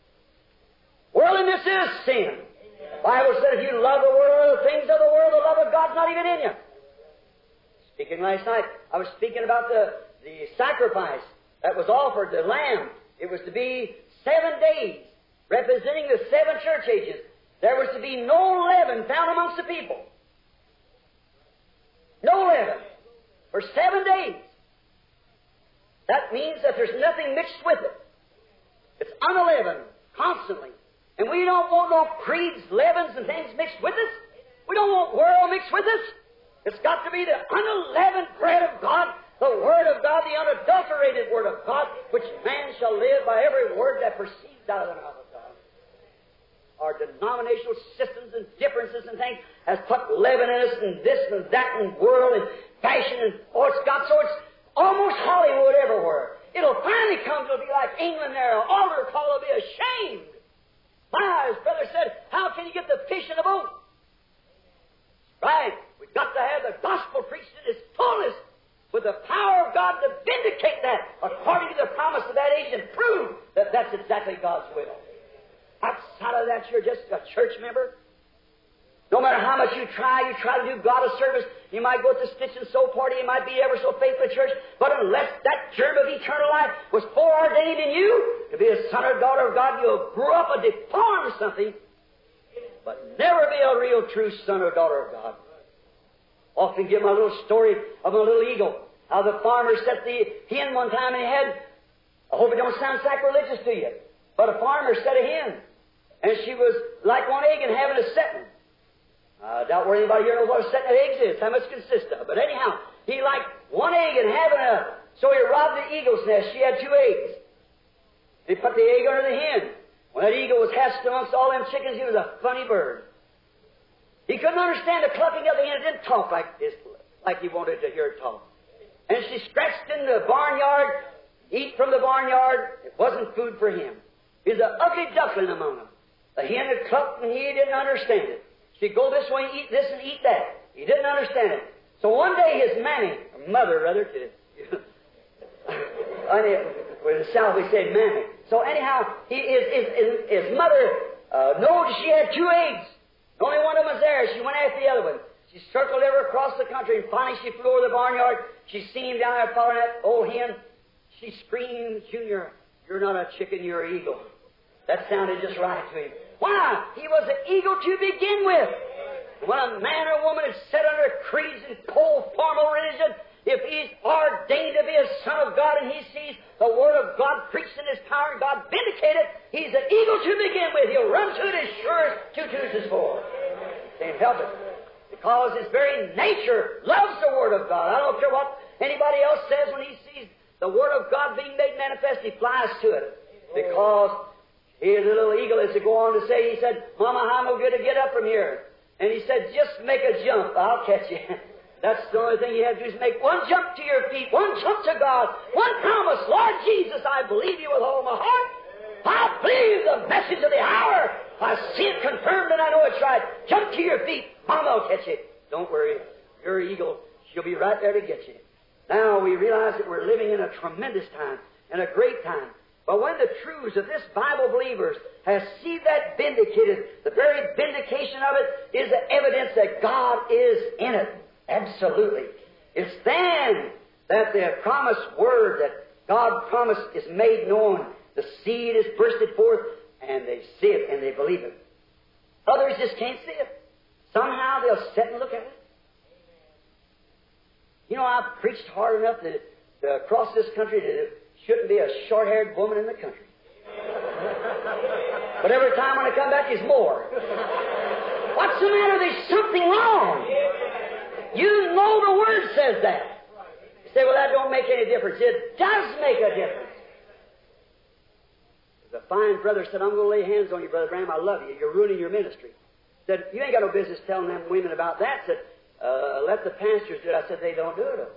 S1: Worldliness is sin. The Bible said if you love the world or the things of the world, the love of God's not even in you. Speaking last night, I was speaking about the sacrifice that was offered, the lamb. It was to be 7 days, representing the 7 church ages. There was to be no leaven found amongst the people. No leaven. For 7 days. That means that there's nothing mixed with it. It's unleavened, constantly. And we don't want no creeds, leavens, and things mixed with us. We don't want world mixed with us. It's got to be the unleavened bread of God, the Word of God, the unadulterated Word of God, which man shall live by every word that proceeds out of the mouth of God. Our denominational systems and differences and things has put leaven in us, and this and that, and world and fashion, and it's got so it's almost Hollywood everywhere. It'll finally come to be like England there. An altar call will be ashamed. My brother said, how can you get the fish in a boat? Right. We've got to have the gospel preached in its fullness with the power of God to vindicate that according to the promise of that age and prove that that's exactly God's will. Outside of that, you're just a church member. No matter how much you try to do God a service. You might go to the stitch and sew party, you might be ever so faithful to church, but unless that germ of eternal life was foreordained in you to be a son or daughter of God, you'll grow up and deform something, but never be a real true son or daughter of God. Often give my little story of a little eagle. How the farmer set the hen one time and he had, I hope it don't sound sacrilegious to you, but a farmer set a hen, and she was like one egg and having a setting. I doubt whether anybody here knows what a setting of eggs is, how much it consists of. But anyhow, he liked one egg and having so he robbed the eagle's nest. She had 2 eggs. He put the egg under the hen. When that eagle was hatched amongst all them chickens, he was a funny bird. He couldn't understand the clucking of the hen. It didn't talk like this, like he wanted to hear it talk. And she scratched in the barnyard, eat from the barnyard. It wasn't food for him. He was an ugly duckling among them. The hen had clucked and he didn't understand it. She'd go this way and eat this and eat that. He didn't understand it. So one day his mammy, or mother rather, with the South we say mammy. So anyhow, his mother knowed she had 2 eggs. Only one of them was there. She went after the other one. She circled ever across the country, and finally she flew over the barnyard. She seen him down there following that old hen. She screamed, Junior, you're not a chicken, you're an eagle. That sounded just right to him. Why? He was an eagle to begin with. When a man or woman is set under creeds and cold formal religion, if he's ordained to be a son of God and he sees the Word of God preached in His power and God vindicated, he's an eagle to begin with. He'll run to it as sure as 2 2s is 4. Can't help it. Because his very nature loves the Word of God. I don't care what anybody else says when he sees the Word of God being made manifest, he flies to it. Because here the little eagle is to go on to say, he said, Mama, how am I going to get up from here? And he said, just make a jump. I'll catch you. That's the only thing you have to do is make one jump to your feet, one jump to God, one promise. Lord Jesus, I believe you with all my heart. I believe the message of the hour. I see it confirmed and I know it's right. Jump to your feet. Mama will catch you. Don't worry. Your eagle, she'll be right there to get you. Now we realize that we're living in a tremendous time and a great time. But when the truths of this Bible believers has seen that vindicated, the very vindication of it is the evidence that God is in it. Absolutely. It's then that the promised word that God promised is made known. The seed is bursted forth, and they see it and they believe it. Others just can't see it. Somehow they'll sit and look at it. You know, I've preached hard enough that across this country that there shouldn't be a short-haired woman in the country. But every time when I come back, there's more. What's the matter? There's something wrong. You know the Word says that. You say, well, that don't make any difference. It does make a difference. There's a fine brother said, I'm going to lay hands on you, Brother Branham. I love you. You're ruining your ministry. Said, you ain't got no business telling them women about that. Said, let the pastors do it. I said, they don't do it.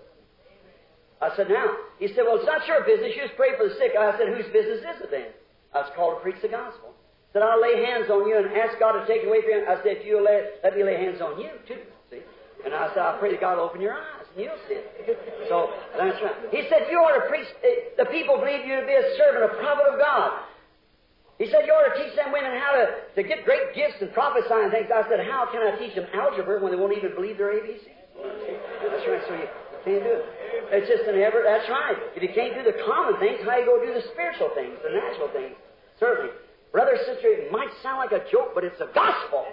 S1: I said, now. He said, well, it's not your business. You just pray for the sick. I said, whose business is it then? I was called to preach the gospel. Said, I'll lay hands on you and ask God to take it away from you. I said, if you'll let me lay hands on you, too. See? And I said, I pray that God will open your eyes and you'll see it. So, that's right. He said, you ought to preach, the people believe you to be a servant, a prophet of God. He said, you ought to teach them women how to get great gifts and prophesying things. I said, how can I teach them algebra when they won't even believe their ABC? That's right, so you can't do it. It's just an effort. That's right. If you can't do the common things, how you go do the spiritual things, the natural things? Certainly. Brother, sister, it might sound like a joke, but it's the gospel.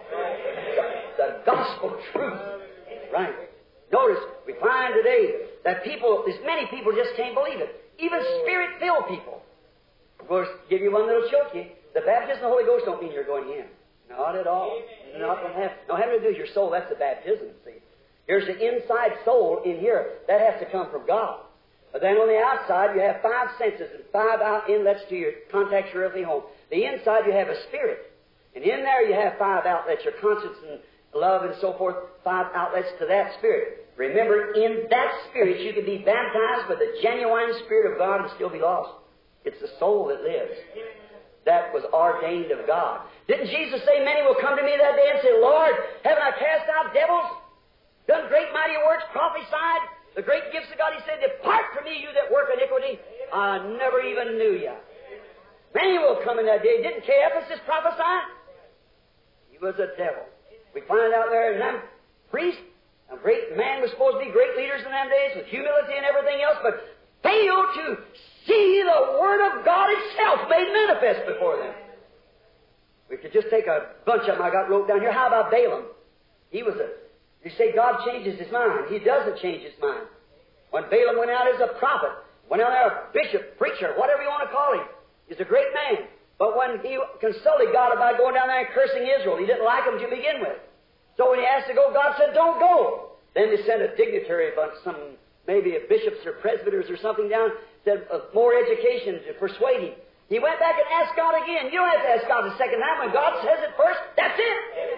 S1: The gospel truth. Right. Notice, we find today that there's many people just can't believe it. Even Spirit-filled people. Of course, give you one little choke. The baptism of the Holy Ghost don't mean you're going in. Not at all. Not having to do with your soul. That's the baptism, see. Here's the inside soul in here. That has to come from God. But then on the outside, you have 5 senses and 5 inlets to your contacts, your earthly home. The inside, you have a spirit. And in there, you have 5 outlets, your conscience and love and so forth, 5 outlets to that spirit. Remember, in that spirit, you can be baptized with the genuine Spirit of God and still be lost. It's the soul that lives. That was ordained of God. Didn't Jesus say, many will come to me that day and say, Lord, haven't I cast out devils? Done great mighty works, prophesied the great gifts of God? He said, depart from me, you that work iniquity. I never even knew you. Many will come in that day. Didn't Caiaphas prophesy? He was a devil. We find out there in them priests, a great man was supposed to be great leaders in them days with humility and everything else, but failed to see the Word of God itself made manifest before them. We could just take a bunch of them I got wrote down here. How about Balaam? You say God changes his mind. He doesn't change his mind. When Balaam went out as a prophet, went out there a bishop, preacher, whatever you want to call him, he's a great man. But when he consulted God about going down there and cursing Israel, he didn't like him to begin with. So when he asked to go, God said, don't go. Then they sent a dignitary, maybe a bishops or presbyters or something down, said more education to persuade him. He went back and asked God again. You don't have to ask God the second time. When God says it first, that's it.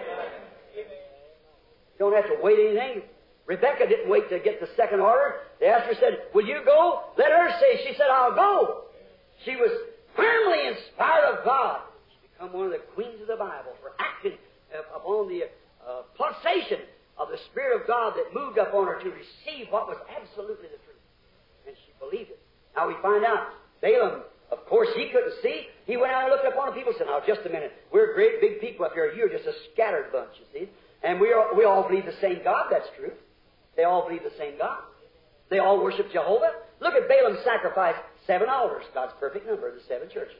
S1: You don't have to wait anything. Rebecca didn't wait to get the second order. The pastor said, will you go? Let her say. She said, I'll go. She was firmly inspired of God. She became one of the queens of the Bible for acting upon the pulsation of the Spirit of God that moved upon her to receive what was absolutely the truth. And she believed it. Now we find out Balaam, of course, he couldn't see. He went out and looked upon the people and said, now, just a minute. We're great big people up here. You're just a scattered bunch, you see. And we all believe the same God. That's true. They all believe the same God. They all worship Jehovah. Look at Balaam's sacrifice. 7 altars, God's perfect number, the 7 churches.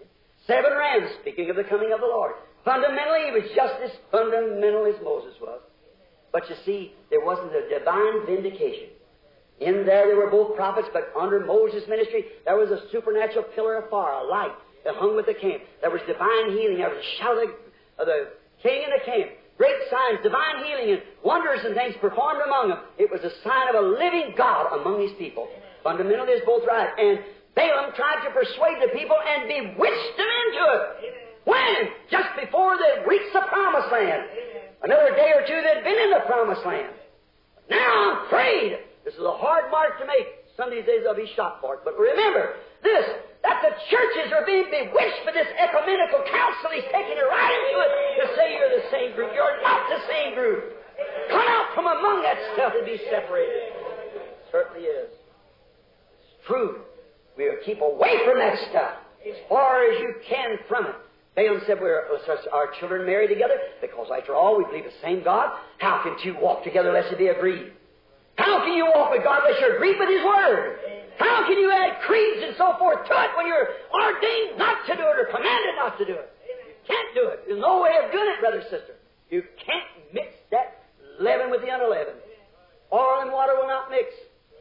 S1: 7 rams, speaking of the coming of the Lord. Fundamentally, he was just as fundamental as Moses was. But you see, there wasn't a divine vindication. In there were both prophets, but under Moses' ministry, there was a supernatural pillar of fire, a light that hung with the camp. There was divine healing. There was a shout of the king in the camp. Great signs, divine healing, and wonders and things performed among them. It was a sign of a living God among these people. Fundamentally, it's both right. And Balaam tried to persuade the people and bewitched them into it. When? Just before they reached the Promised Land. Another day or two, they'd been in the Promised Land. Now I'm afraid. This is a hard mark to make. Some of these days they'll be shot for it. But remember this, that the churches are being bewitched by this ecumenical council. He's taking it right into it to say you're the same group. You're not the same group. Come out from among that stuff and be separated. It certainly is. It's true. We'll keep away from that stuff as far as you can from it. Balaam said, our children married together because, after all, we believe the same God. How can two walk together unless they be agreed? How can you walk with God unless you're agreed with His Word? How can you add creeds and so forth to it when you're ordained not to do it or commanded not to do it? You can't do it. There's no way of doing it, brother, sister. You can't mix that leaven with the unleavened. Oil and water will not mix.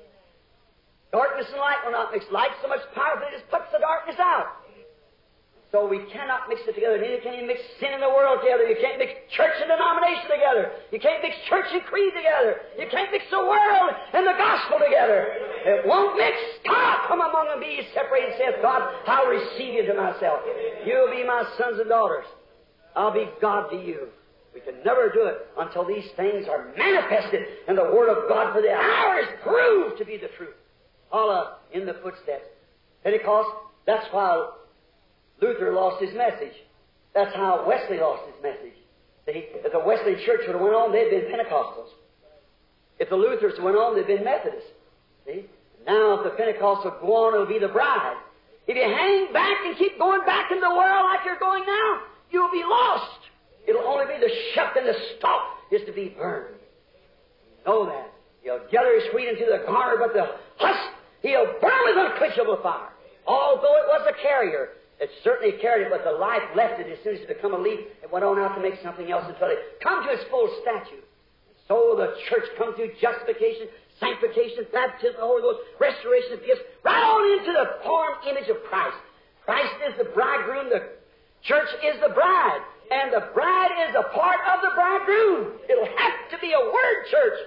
S1: Darkness and light will not mix. Light so much powerful it just puts the darkness out. So we cannot mix it together. Neither can you mix sin in the world together. You can't mix church and denomination together. You can't mix church and creed together. You can't mix the world and the gospel together. It won't mix. Come among them, be ye separated, saith God. I'll receive you to myself. You'll be my sons and daughters. I'll be God to you. We can never do it until these things are manifested in the Word of God, for the hour is proved to be the truth. All in the footsteps. Pentecost, that's why Luther lost his message. That's how Wesley lost his message. If the Wesley church would have went on, they'd been Pentecostals. If the Luthers went on, they'd been Methodists. See? Now, if the Pentecostals go on, it'll be the bride. If you hang back and keep going back in the world like you're going now, you'll be lost. It'll only be the shuck and the stalk is to be burned. You know that. He'll gather his wheat into the garner, but the husk he'll burn with unquenchable fire. Although it was a carrier, it certainly carried it, but the life left it as soon as it became a leaf. It went on out to make something else until it come to its full stature. So the church comes through justification, sanctification, baptism, the Holy Ghost, restoration of gifts, right on into the form image of Christ. Christ is the bridegroom, the church is the bride, and the bride is a part of the bridegroom. It'll have to be a word church,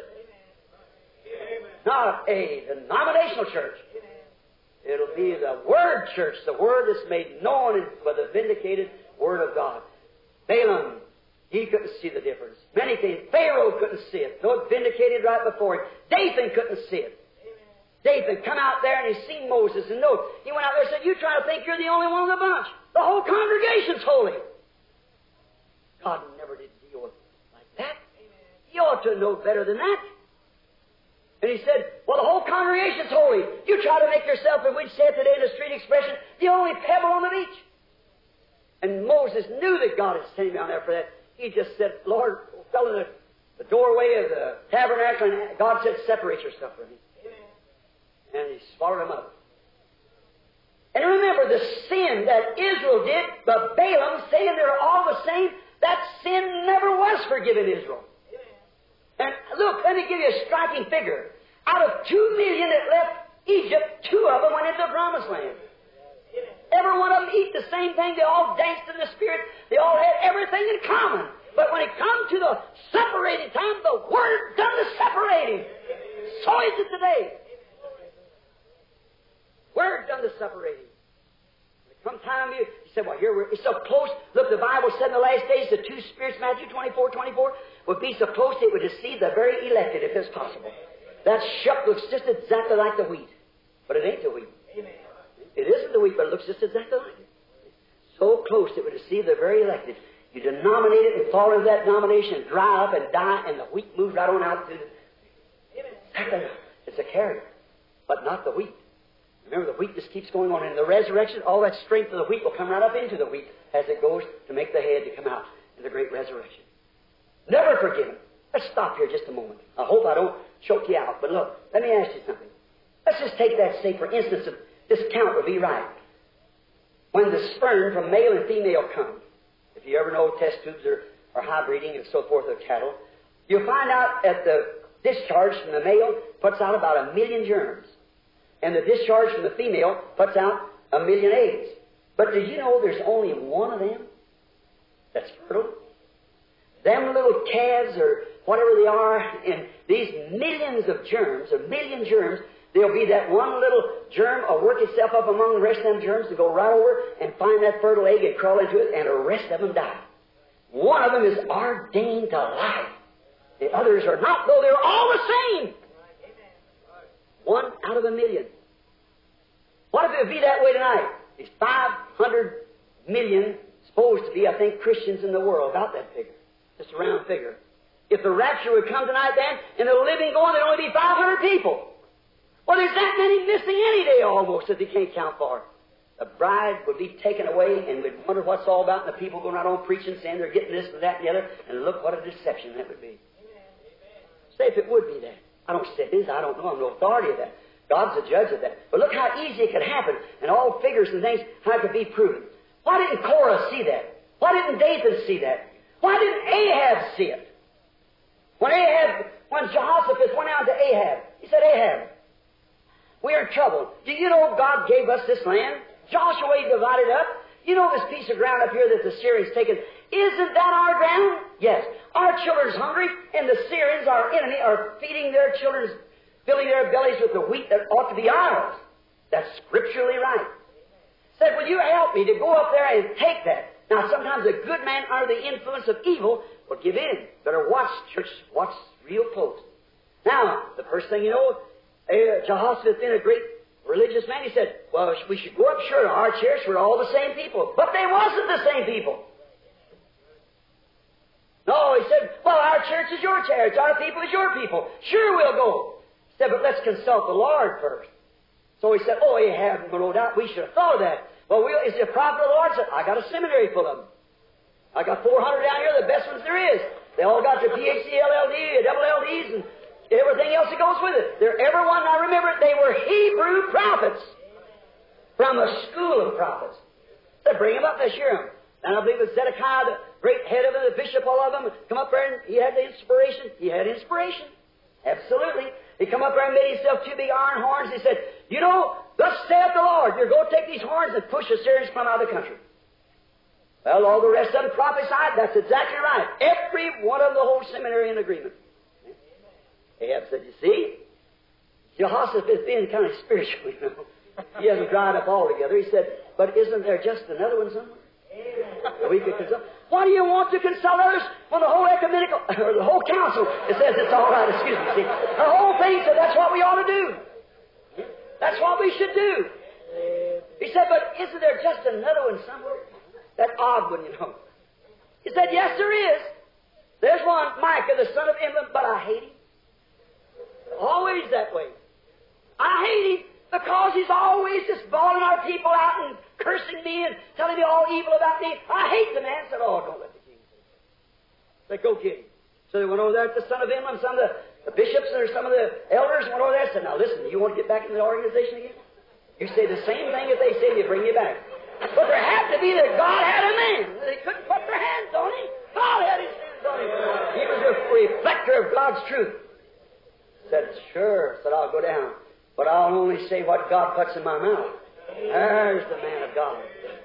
S1: not a denominational church. It'll be the Word church, the Word that's made known by the vindicated Word of God. Balaam, he couldn't see the difference. Many things. Pharaoh couldn't see it. Though it vindicated right before him. Dathan couldn't see it. Dathan come out there and he seen Moses and no. He went out there and said, you try to think you're the only one in the bunch. The whole congregation's holy. God never did deal with it like that. You ought to know better than that. And he said, well, the whole congregation's holy. You try to make yourself, and we'd say it today in a street expression, the only pebble on the beach. And Moses knew that God had sent him down there for that. He just said, Lord, fell in the doorway of the tabernacle, and God said, separate yourself from me. And he swallowed him up. And remember, the sin that Israel did, but Balaam saying they're all the same, that sin never was forgiven Israel. And look, let me give you a striking figure. Out of 2 million that left Egypt, 2 of them went into the Promised Land. Every one of them eat the same thing. They all danced in the Spirit. They all had everything in common. But when it comes to the separating time, the Word done the separating. So is it today. Word done the separating. Sometime you said, well, here it's so close. Look, the Bible said in the last days the 2 spirits, Matthew 24:24, would be so close it would deceive the very elected if it's possible. That shuck looks just exactly like the wheat. But it ain't the wheat. It isn't the wheat, but it looks just exactly like it. So close it would deceive the very elected. You denominate it and fall into that denomination and dry up and die, and the wheat moves right on out through the... It's a carrier, but not the wheat. Remember, the wheat just keeps going on. In the resurrection, all that strength of the wheat will come right up into the wheat as it goes to make the head to come out in the great resurrection. Never forget Him. Let's stop here just a moment. I hope I don't choke you out, but look, let me ask you something. Let's just take that, say, for instance, this count will be right. When the sperm from male and female comes, if you ever know test tubes or high breeding and so forth of cattle, you'll find out that the discharge from the male puts out about 1 million germs. And the discharge from the female puts out 1 million eggs. But did you know there's only one of them that's fertile? Them little calves or whatever they are, in these millions of germs, a million germs, there'll be that one little germ will work itself up among the rest of them germs and go right over and find that fertile egg and crawl into it, and the rest of them die. One of them is ordained to life. The others are not, though they're all the same. 1 out of 1 million. What if it would be that way tonight? There's 500 million, supposed to be, I think, Christians in the world, about that figure. Just a round figure. If the rapture would come tonight then, and the living going, there'd only be 500 people. Well, there's that many missing any day almost that they can't count for. The bride would be taken away, and we'd wonder what's all about, and the people going out on preaching, saying they're getting this and that and the other, and look what a deception that would be. Say if it would be that. I don't say it is, I don't know, I'm no authority of that. God's the judge of that. But look how easy it could happen, and all figures and things, how it could be proven. Why didn't Korah see that? Why didn't David see that? Why didn't Ahab see it? When Jehoshaphat went out to Ahab, he said, Ahab, we're in trouble. Do you know God gave us this land? Joshua divided up. You know this piece of ground up here that the Syrians taken? Isn't that our ground? Yes. Our children's hungry, and the Syrians, our enemy, are feeding their children, filling their bellies with the wheat that ought to be ours. That's scripturally right. Said, will you help me to go up there and take that? Now, sometimes a good man under the influence of evil will give in. Better watch, church, watch real close. Now, the first thing you know, Jehoshaphat being a great religious man, he said, well, we should go up, sure, to our church, we're all the same people. But they wasn't the same people. No, he said, well, our church is your church, our people is your people. Sure, we'll go. He said, but let's consult the Lord first. So he said, oh, Ahab, no doubt, we should have thought of that. Well, is the prophet of the Lord? Said, I got a seminary full of them. I got 400 down here, the best ones there is. They all got their PhD, LLD, double LDs, and everything else that goes with it. They're every one. I remember they were Hebrew prophets from a school of prophets. They bring them up, they hear them. And I believe it was Zedekiah, the great head of them, the bishop, all of them, come up there and he had the inspiration. He had inspiration. Absolutely. He come up there and made himself 2 big iron horns. He said, you know, thus saith the Lord, you're going to take these horns and push the Syrians from out of the country. Well, all the rest of them prophesied. That's exactly right. Every one of the whole seminary in agreement. Ahab said, you see, Jehoshaphat is being kind of spiritual, you know. He hasn't dried up altogether. He said, but isn't there just another one somewhere? We could consult. Why do you want to consult others when the whole ecumenical, or the whole council, it says it's all right, excuse me, see. The whole thing said that's what we ought to do. That's what we should do. He said, but isn't there just another one somewhere? That odd one, you know. He said, yes, there is. There's one, Micah, the son of Imlah, but I hate him. Always that way. I hate him because he's always just bawling our people out and cursing me and telling me all evil about me. I hate the man. Said, oh, don't let the king say it. Said, go get him. So they went over there to the son of Imlah and some of the bishops and some of the elders went over there and said, now listen, you want to get back in the organization again? You say the same thing as they say, they bring you back. But there had to be that God had a man. They couldn't put their hands on him. God had his hands on him. He was a reflector of God's truth. Said, sure. Said, I'll go down. But I'll only say what God puts in my mouth. There's the man of God.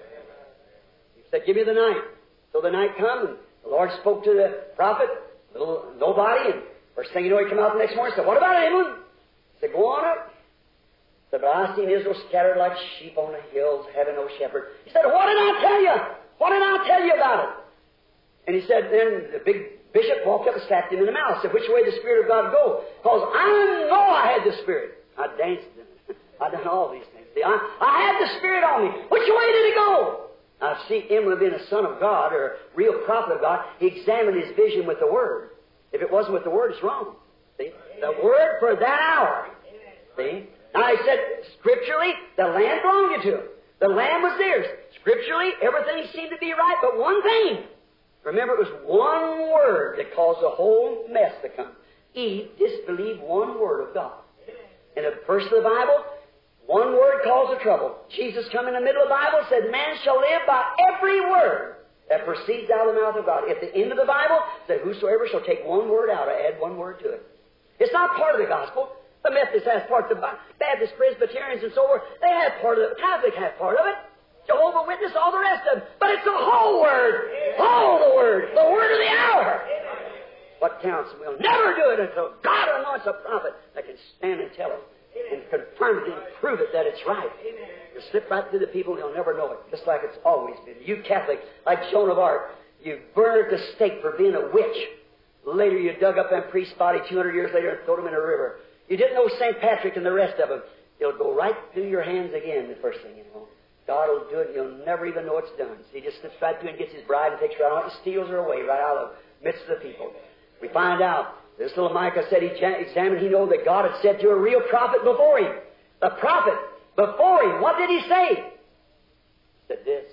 S1: He said, give me the night. So the night come, and the Lord spoke to the prophet, little nobody, and first thing you know, he come out the next morning and said, what about Amon? He said, go on up. He said, but I seen Israel scattered like sheep on the hills, having no shepherd. He said, what did I tell you? What did I tell you about it? And he said, then the big bishop walked up and slapped him in the mouth. Said, which way the Spirit of God go? Because I know I had the Spirit. I danced. I done all these things. See, I had the Spirit on me. Which way did it go? I see him being a son of God or a real prophet of God. He examined his vision with the Word. If it wasn't with the Word, it's wrong. See? The Word for that hour. See? Now he said, scripturally, the land belonged to him. The land was theirs. Scripturally, everything seemed to be right, but one thing. Remember, it was one word that caused the whole mess to come. Eve disbelieved one word of God. In the verse of the Bible, one word caused the trouble. Jesus come in the middle of the Bible and said, man shall live by every word that proceeds out of the mouth of God. At the end of the Bible, said, whosoever shall take one word out, or add one word to it. It's not part of the gospel. The Methodists have part of it. The Baptist, Presbyterians, and so forth, they have part of it. Catholic have part of it. Jehovah Witness, all the rest of them. But it's the whole Word. All the Word. The Word of the hour. What counts? We'll never do it until God anoints a prophet that can stand and tell it and confirm it and prove it that it's right. You slip right through the people and they'll never know it, just like it's always been. You Catholic, like Joan of Arc, you burned at the stake for being a witch. Later you dug up that priest's body 200 years later and threw him in a river. You didn't know St. Patrick and the rest of them. It'll go right through your hands again, the first thing you know. God will do it and you'll never even know it's done. So he just slips right through and gets his bride and takes her out and steals her away right out of the midst of the people. We find out, this little Micah said he examined, he knew that God had said to a real prophet before him. The prophet before him, what did he say? He said this.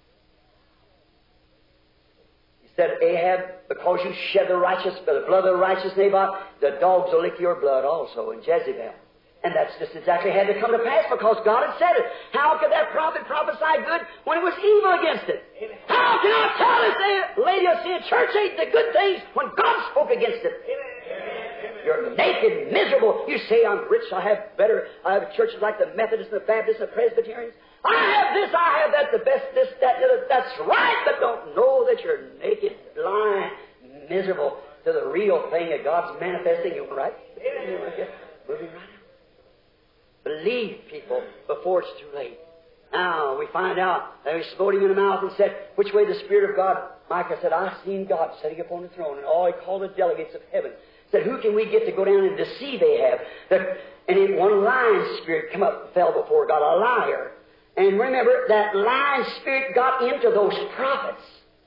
S1: He said, Ahab, because you shed the blood of the righteous Naboth, the dogs will lick your blood also, and Jezebel. And that's just exactly had to come to pass because God had said it. How could that prophet prophesy good when it was evil against it? Amen. How can I tell this Laodicean church ain't the good things when God spoke against it? Amen. You're naked, miserable. You say, I'm rich, I have churches like the Methodists and the Baptists and the Presbyterians. I have this, I have that, the best, this, that, the other. That's right, but don't know that you're naked, blind, miserable to the real thing that God's manifesting. You right? Moving right. Believe people before it's too late. Now we find out that he smote him in the mouth and said, which way the Spirit of God? Micah said, I seen God sitting upon the throne, and all he called the delegates of heaven. Said, who can we get to go down and deceive Ahab? And then one lying spirit come up and fell before God, a liar. And remember, that lying spirit got into those prophets.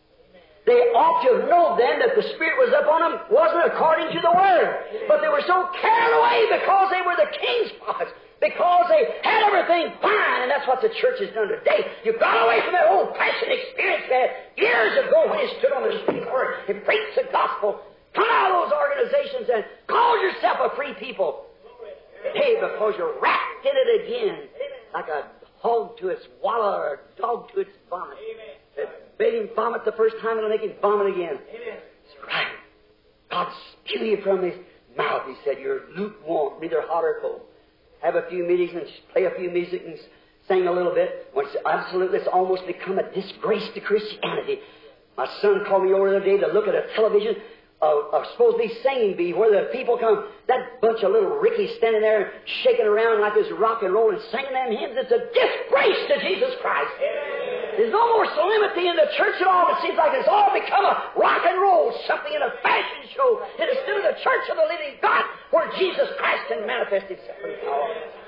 S1: They ought to have known then that the Spirit was upon them wasn't according to the Word. But they were so carried away because they were the king's prophets. Because they had everything fine, and that's what the church has done today. You got away from that old-fashioned experience they had years ago when you stood on the street corner and preached the gospel. Come out of those organizations and call yourself a free people. Hey, because you're wrapped in it again, like a hog to its wallow or a dog to its vomit. That made him vomit the first time, it'll make him vomit again. That's right. God spew you from his mouth. He said, you're lukewarm, neither hot or cold. Have a few meetings and play a few music and sing a little bit. When it's almost become a disgrace to Christianity. My son called me over the other day to look at a television, supposed to be singing bee, where the people come, that bunch of little rickies standing there shaking around like this rock and roll and singing them hymns. It's a disgrace to Jesus Christ. There's no more solemnity in the church at all. It seems like it's all become a rock and roll, something in a fashion show, instead of the church of the living God, where Jesus Christ can manifest himself in power.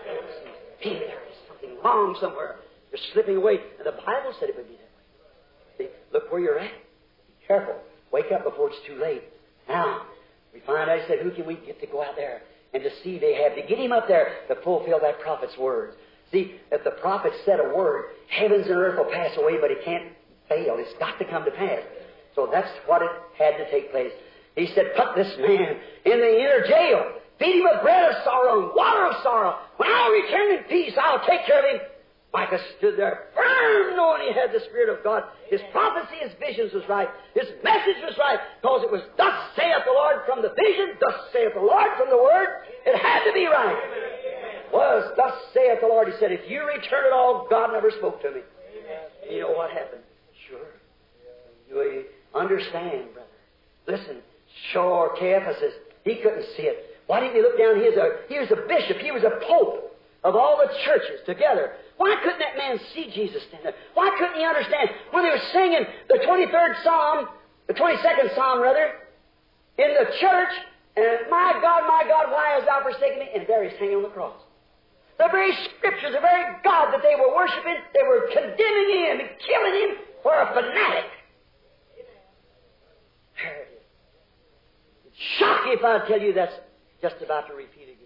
S1: Maybe there's something wrong somewhere. You're slipping away. And the Bible said it would be that way. See, look where you're at. Be careful. Wake up before it's too late. Now, we find out, he said, who can we get to go out there and deceive Ahab, to get him up there to fulfill that prophet's words? See, if the prophet said a word, heavens and earth will pass away, but it can't fail. It's got to come to pass. So that's what it had to take place. He said, put this man in the inner jail. Feed him with bread of sorrow and water of sorrow. When I return in peace, I'll take care of him. Micah stood there firm, knowing he had the Spirit of God. His prophecy, his visions was right. His message was right, because it was, thus saith the Lord from the vision, thus saith the Lord from the Word. It had to be right. Was, thus saith the Lord. He said, if you return at all, God never spoke to me. You know what happened? Sure. You understand, brother. Listen, sure, Caiaphas, he couldn't see it. Why didn't he look down? He was a bishop. He was a pope of all the churches together. Why couldn't that man see Jesus stand there? Why couldn't he understand? When they were singing the 23rd Psalm, the 22nd Psalm, rather, in the church, and my God, why hast thou forsaken me? And there he's hanging on the cross. The very scriptures, the very God that they were worshiping, they were condemning him and killing him. for a fanatic. There it is. It'd shock you if I tell you that's just about to repeat again.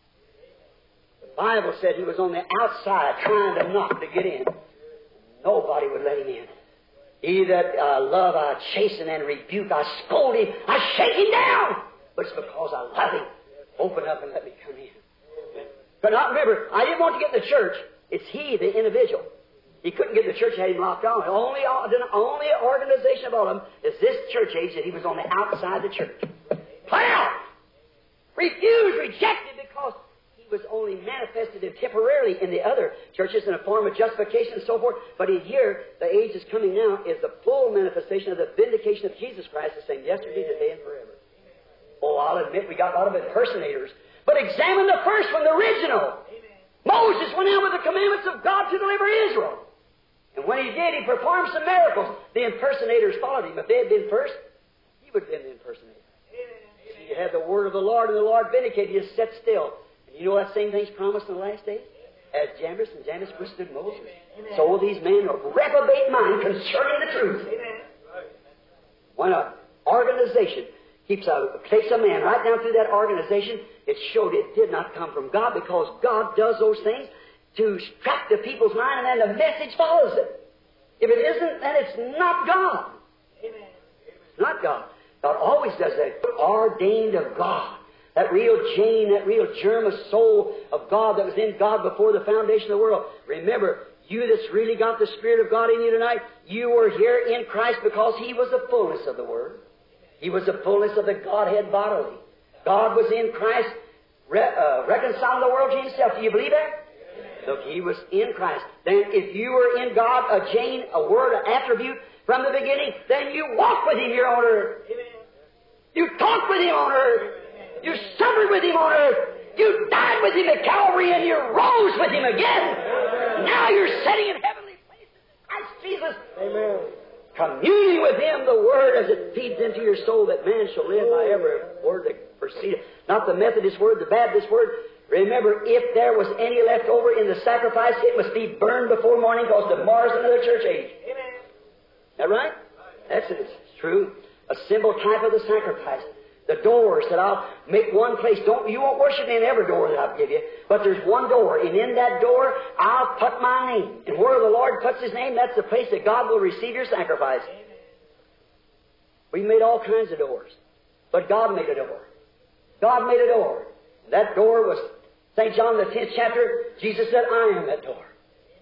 S1: The Bible said he was on the outside trying to knock to get in. Nobody would let him in. He that I love, I chasten and rebuke. I scold him. I shake him down. But it's because I love him. Open up and let me come in. But now remember, I didn't want to get in the church. It's he, the individual. He couldn't get in the church, had him locked on. The only organization of all of them is this church age that he was on the outside the church. Put out! Refused, rejected, because he was only manifested temporarily in the other churches in a form of justification and so forth. But in here, the age is coming now, is the full manifestation of the vindication of Jesus Christ, the same yesterday, today, and forever. Oh, I'll admit we got a lot of impersonators. But examine the first one, the original. Moses went out with the commandments of God to deliver Israel. And when he did, he performed some miracles. The impersonators followed him. If they had been first, he would have been the impersonator. See, you had the word of the Lord, and the Lord vindicated you. Set still. And you know that same thing's promised in the last days? As Jambres and Jannes withstood Moses, so will these men of reprobate mind concerning the truth. When an organization takes a man right down through that organization, it showed it did not come from God, because God does those things to strike the people's mind, and then the message follows it. If it isn't, then it's not God. Amen. It's not God. God always does that. Ordained of God. That real gene, that real germ of soul of God that was in God before the foundation of the world. Remember, you that's really got the Spirit of God in you tonight, you were here in Christ because He was the fullness of the Word. He was the fullness of the Godhead bodily. God was in Christ, reconciling the world to Himself. Do you believe that? Look, He was in Christ. Then if you were in God, a gene, a word, an attribute from the beginning, then you walk with Him here on earth. You talk with Him on earth. You suffered with Him on earth. You died with Him at Calvary, and you rose with Him again. Now you're sitting in heavenly places in Christ Jesus. Amen. Communing with Him, the Word, as it feeds into your soul, that man shall live by every word that proceedeth. Not the Methodist word, the Baptist word. Remember, if there was any left over in the sacrifice, it must be burned before morning, because tomorrow's another church age. Amen. Is that right? That's it. It's true. A symbol type of the sacrifice. The doors that I'll make one place. You won't worship in every door that I'll give you, but there's one door, and in that door I'll put my name. And where the Lord puts His name, that's the place that God will receive your sacrifice. We made all kinds of doors, but God made a door. God made a door. That door was St. John the 10th chapter. Jesus said, "I am that door."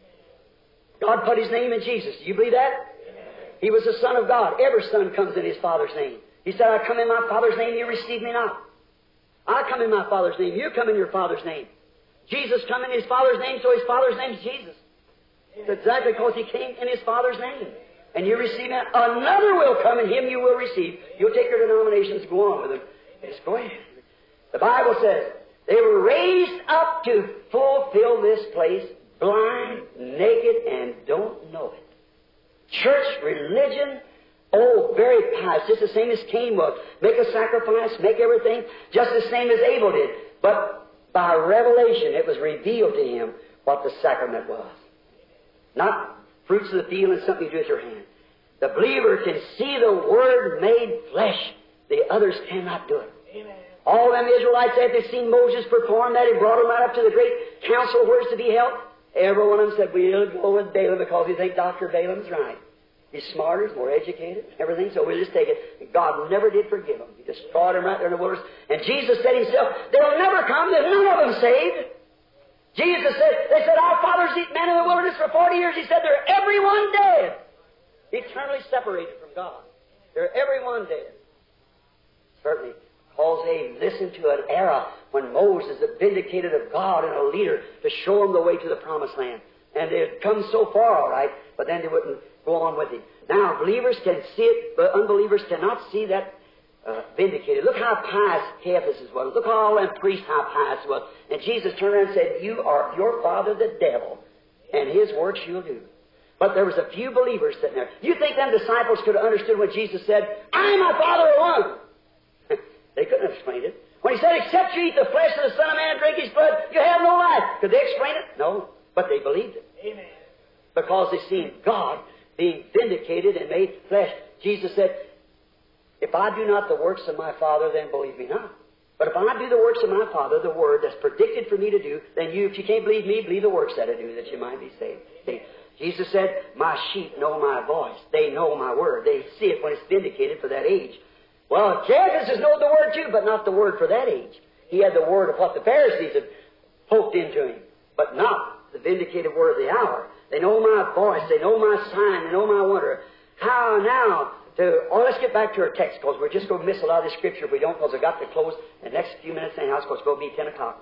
S1: God put His name in Jesus. Do you believe that? He was the Son of God. Every son comes in His Father's name. He said, "I come in my Father's name, you receive me not. I come in my Father's name, you come in your Father's name." Jesus come in His Father's name, so His Father's name is Jesus. It's exactly because He came in His Father's name. And you receive Him. Another will come, and Him you will receive. You'll take your denominations, go on with them. Just go ahead. The Bible says, they were raised up to fulfill this place, blind, naked, and don't know it. Church, religion, oh, very pious, just the same as Cain was. Make a sacrifice, make everything, just the same as Abel did. But by revelation, it was revealed to him what the sacrament was. Not fruits of the field and something you do with your hand. The believer can see the Word made flesh. The others cannot do it. Amen. All them Israelites, after they seen Moses perform that, he brought them right up to the great council where it's to be held. Every one of them said, "We'll go with Balaam because we think Dr. Balaam's right. He's smarter, he's more educated, everything, so we'll just take it." And God never did forgive them. He destroyed them right there in the wilderness. And Jesus said Himself, "They'll never come, there's none of them saved." Jesus said, they said, "Our fathers eat manna in the wilderness for 40 years. He said, "They're everyone dead." Eternally separated from God. They're everyone dead. Certainly, because they listened to an era when Moses had vindicated of God and a leader to show them the way to the promised land. And they had come so far, all right, but then they wouldn't go on with Him. Now, believers can see it, but unbelievers cannot see that vindicated. Look how pious Caiaphas was. Look how all them priests, how pious was. And Jesus turned around and said, "You are your father the devil, and his works you'll do." But there was a few believers sitting there. You think them disciples could have understood when Jesus said, "I and my Father are one"? They couldn't have explained it. When He said, "Except you eat the flesh of the Son of Man and drink His blood, you have no life." Could they explain it? No. But they believed it. Amen. Because they seen God being vindicated and made flesh. Jesus said, if I do not the works of my Father, then believe me not. But if I do the works of my Father, the Word that's predicted for me to do, then you, if you can't believe me, believe the works that I do, that you might be saved. See, Jesus said, my sheep know my voice. They know my Word. They see it when it's vindicated for that age. Well, Jesus knows the Word too, but not the Word for that age. He had the Word of what the Pharisees had poked into him, but not the vindicated Word of the hour. They know my voice. They know my sign. They know my wonder. How now? Let's get back to our text, because we're just going to miss a lot of the Scripture if we don't, because I've got to close in the next few minutes anyhow, because it's going to be 10 o'clock.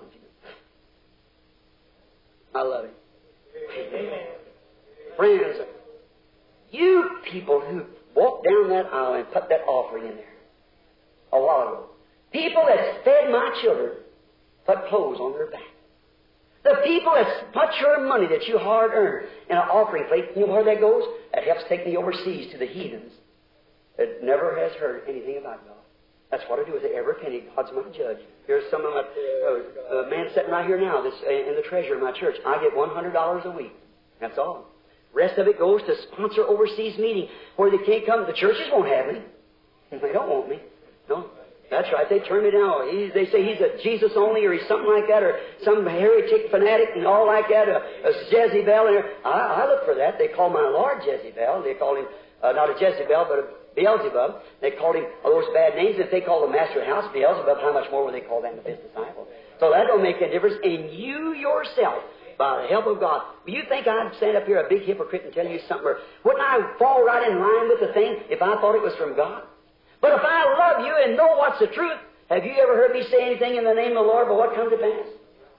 S1: I love Him. Amen. Friends, you people who walked down that aisle and put that offering in there a while ago, people that fed my children, put clothes on their back. The people that put your money that you hard earned in an offering plate, you know where that goes? That helps take me overseas to the heathens that never has heard anything about God. That's what I do with every penny. God's my judge. Here's some of my man sitting right here now, this in the treasurer of my church. I get $100 a week. That's all. Rest of it goes to sponsor overseas meeting where they can't come. The churches won't have me. They don't want me. No. That's right. They turn me down. They say he's a Jesus only, or he's something like that, or some heretic fanatic and all like that, a Jezebel. And I look for that. They call my Lord Jezebel. They call him not a Jezebel, but a Beelzebub. They called him all those bad names. If they call the master of the house Beelzebub, how much more will they call them his disciple? So that don't make any difference. And you yourself, by the help of God, you think I'd stand up here a big hypocrite and tell you something? Or wouldn't I fall right in line with the thing if I thought it was from God? But if I love you and know what's the truth, have you ever heard me say anything in the name of the Lord but what comes to pass?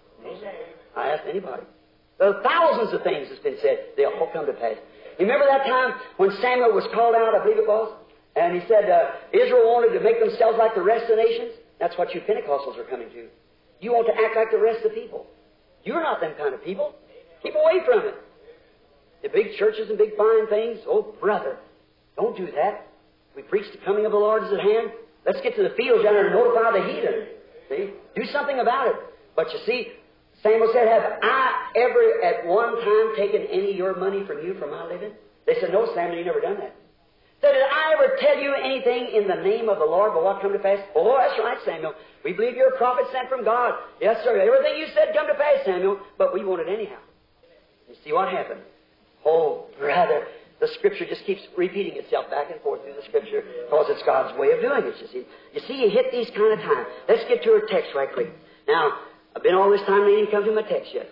S1: I ask anybody. There are thousands of things that's been said. They all come to pass. You remember that time when Samuel was called out, I believe it was? And he said Israel wanted to make themselves like the rest of the nations? That's what you Pentecostals are coming to. You want to act like the rest of the people. You're not them kind of people. Keep away from it. The big churches and big fine things, oh, brother, don't do that. We preach the coming of the Lord is at hand. Let's get to the fields down there and notify the heathen. See? Do something about it. But you see, Samuel said, have I ever at one time taken any of your money from you for my living? They said, no, Samuel, you never done that. Said, did I ever tell you anything in the name of the Lord but what come to pass? Oh, that's right, Samuel. We believe you're a prophet sent from God. Yes, sir. Everything you said come to pass, Samuel. But we want it anyhow. You see what happened? Oh, brother. The Scripture just keeps repeating itself back and forth through the Scripture because it's God's way of doing it, you see. You see, you hit these kind of times. Let's get to our text right quick. Now, I've been all this time and I ain't come to my text yet.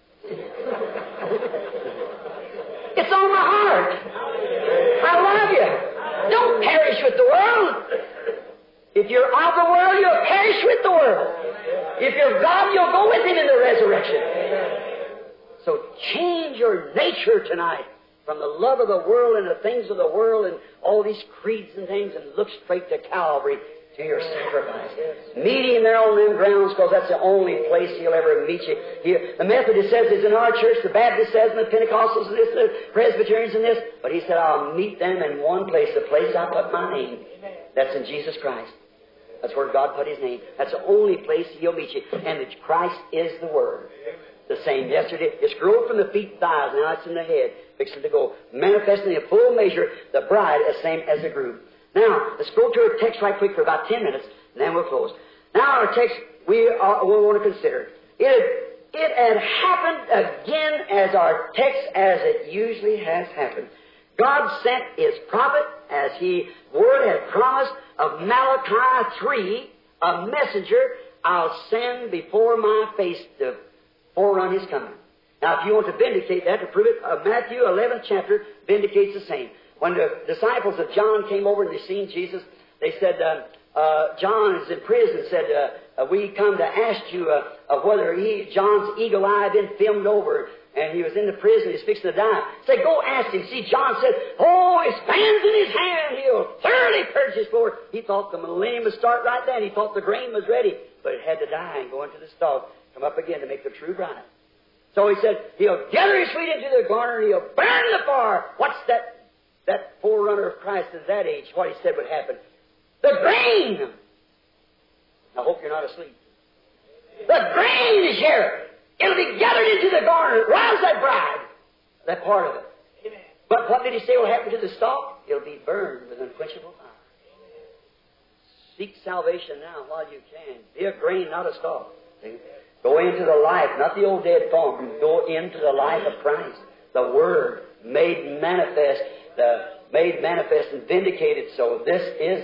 S1: It's on my heart. I love you. Don't perish with the world. If you're of the world, you'll perish with the world. If you're God, you'll go with Him in the resurrection. So change your nature tonight from the love of the world and the things of the world and all these creeds and things, and look straight to Calvary, to your sacrifice. Meet Him there on them grounds, because that's the only place He'll ever meet you. Here, the Methodist says it's in our church, the Baptist says, and the Pentecostals and this, the Presbyterians and this, but He said, I'll meet them in one place, the place I put my name. That's in Jesus Christ. That's where God put His name. That's the only place He'll meet you. And Christ is the Word. The same yesterday. It's growing from the feet, thighs, now it's in the head, fixing to go, manifesting in full measure the bride as same as the groom. Now, let's go to our text right quick for about 10 minutes, and then we'll close. Now, our text we want to consider. It had happened again as our text, as it usually has happened. God sent His prophet, as Word had promised, of Malachi 3, a messenger I'll send before my face to forerun His coming. Now, if you want to vindicate that, to prove it, Matthew 11th chapter vindicates the same. When the disciples of John came over and they seen Jesus, they said, John is in prison, said, we come to ask you whether John's eagle eye had been filmed over, and he was in the prison, he's fixing to die. Say, go ask him. See, John said, oh, his fan's in his hand, he'll thoroughly purge his floor. He thought the millennium would start right then. He thought the grain was ready, but it had to die and go into the stall, come up again to make the true bride. So he said, he'll gather his wheat into the garner, and he'll burn the fire. What's that forerunner of Christ at that age, what he said would happen? The grain! I hope you're not asleep. The grain is here. It'll be gathered into the garner. Rouse that bride. That part of it. But what did he say will happen to the stalk? It'll be burned with unquenchable fire. Seek salvation now while you can. Be a grain, not a stalk. Go into the life, not the old dead form. Go into the life of Christ. The Word made manifest and vindicated. So this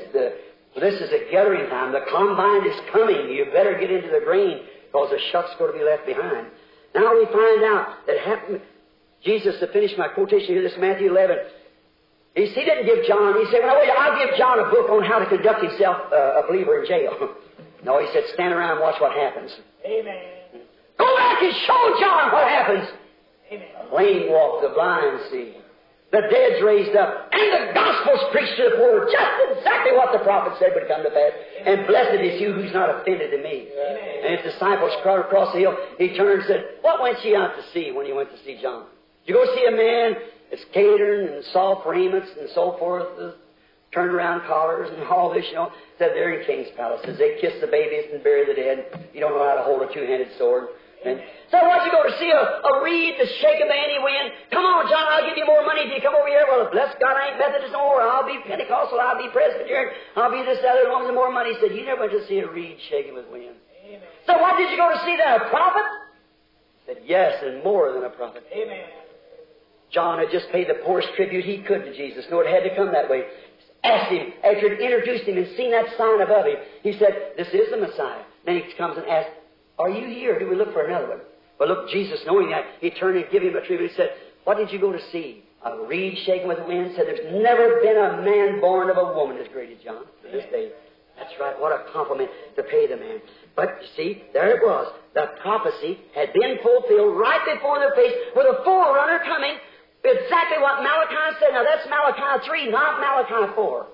S1: is a gathering time. The combine is coming. You better get into the grain because the shuck's going to be left behind. Now we find out that happened. Jesus, to finish my quotation here, this is Matthew 11. He didn't give John, he said, well, I'll give John a book on how to conduct himself a believer in jail. No, he said, stand around and watch what happens.
S2: Amen.
S1: Go back and show John what happens.
S2: Amen.
S1: The lame walk, the blind see. The dead's raised up, and the gospel's preached to the poor, just exactly what the prophet said would come to pass. And blessed is you who's not offended in me.
S2: Amen.
S1: And his disciples crowded across the hill. He turned and said, what went ye out to see when you went to see John? Did you go see a man that's catering and soft raiments and so forth, turned around collars and all this, said they're in king's palaces. They kiss the babies and bury the dead. You don't know how to hold a two-handed sword. And so what, you go to see a reed to shake a bandy wind? Come on, John, I'll give you more money if you come over here. Well, bless God, I ain't Methodist no more. I'll be Pentecostal, I'll be Presbyterian, I'll be this, that, as long as the more money. He said, you never went to see a reed shaking with wind.
S2: Amen.
S1: So what did you go to see then? A prophet? He said, yes, and more than a prophet.
S2: Amen.
S1: John had just paid the poorest tribute he could to Jesus. No, it had to come that way. Asked him, after he'd introduced him and seen that sign above him, he said, this is the Messiah. Then he comes and asks, are you here or do we look for another one? But look, Jesus, knowing that, he turned and gave him a tribute. He said, what did you go to see? A reed shaken with the wind? Said, there's never been a man born of a woman as great as John to this day. That's right. What a compliment to pay the man. But you see, there it was. The prophecy had been fulfilled right before their face with a forerunner coming. Exactly what Malachi said. Now that's Malachi 3, not Malachi 4.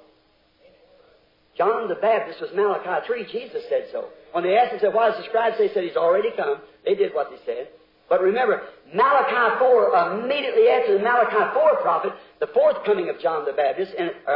S1: John the Baptist was Malachi 3. Jesus said so. When they asked him, said, why does the scribes say? He said, he's already come. They did what they said. But remember, Malachi 4, immediately after the Malachi 4 prophet, the fourth coming of John the Baptist,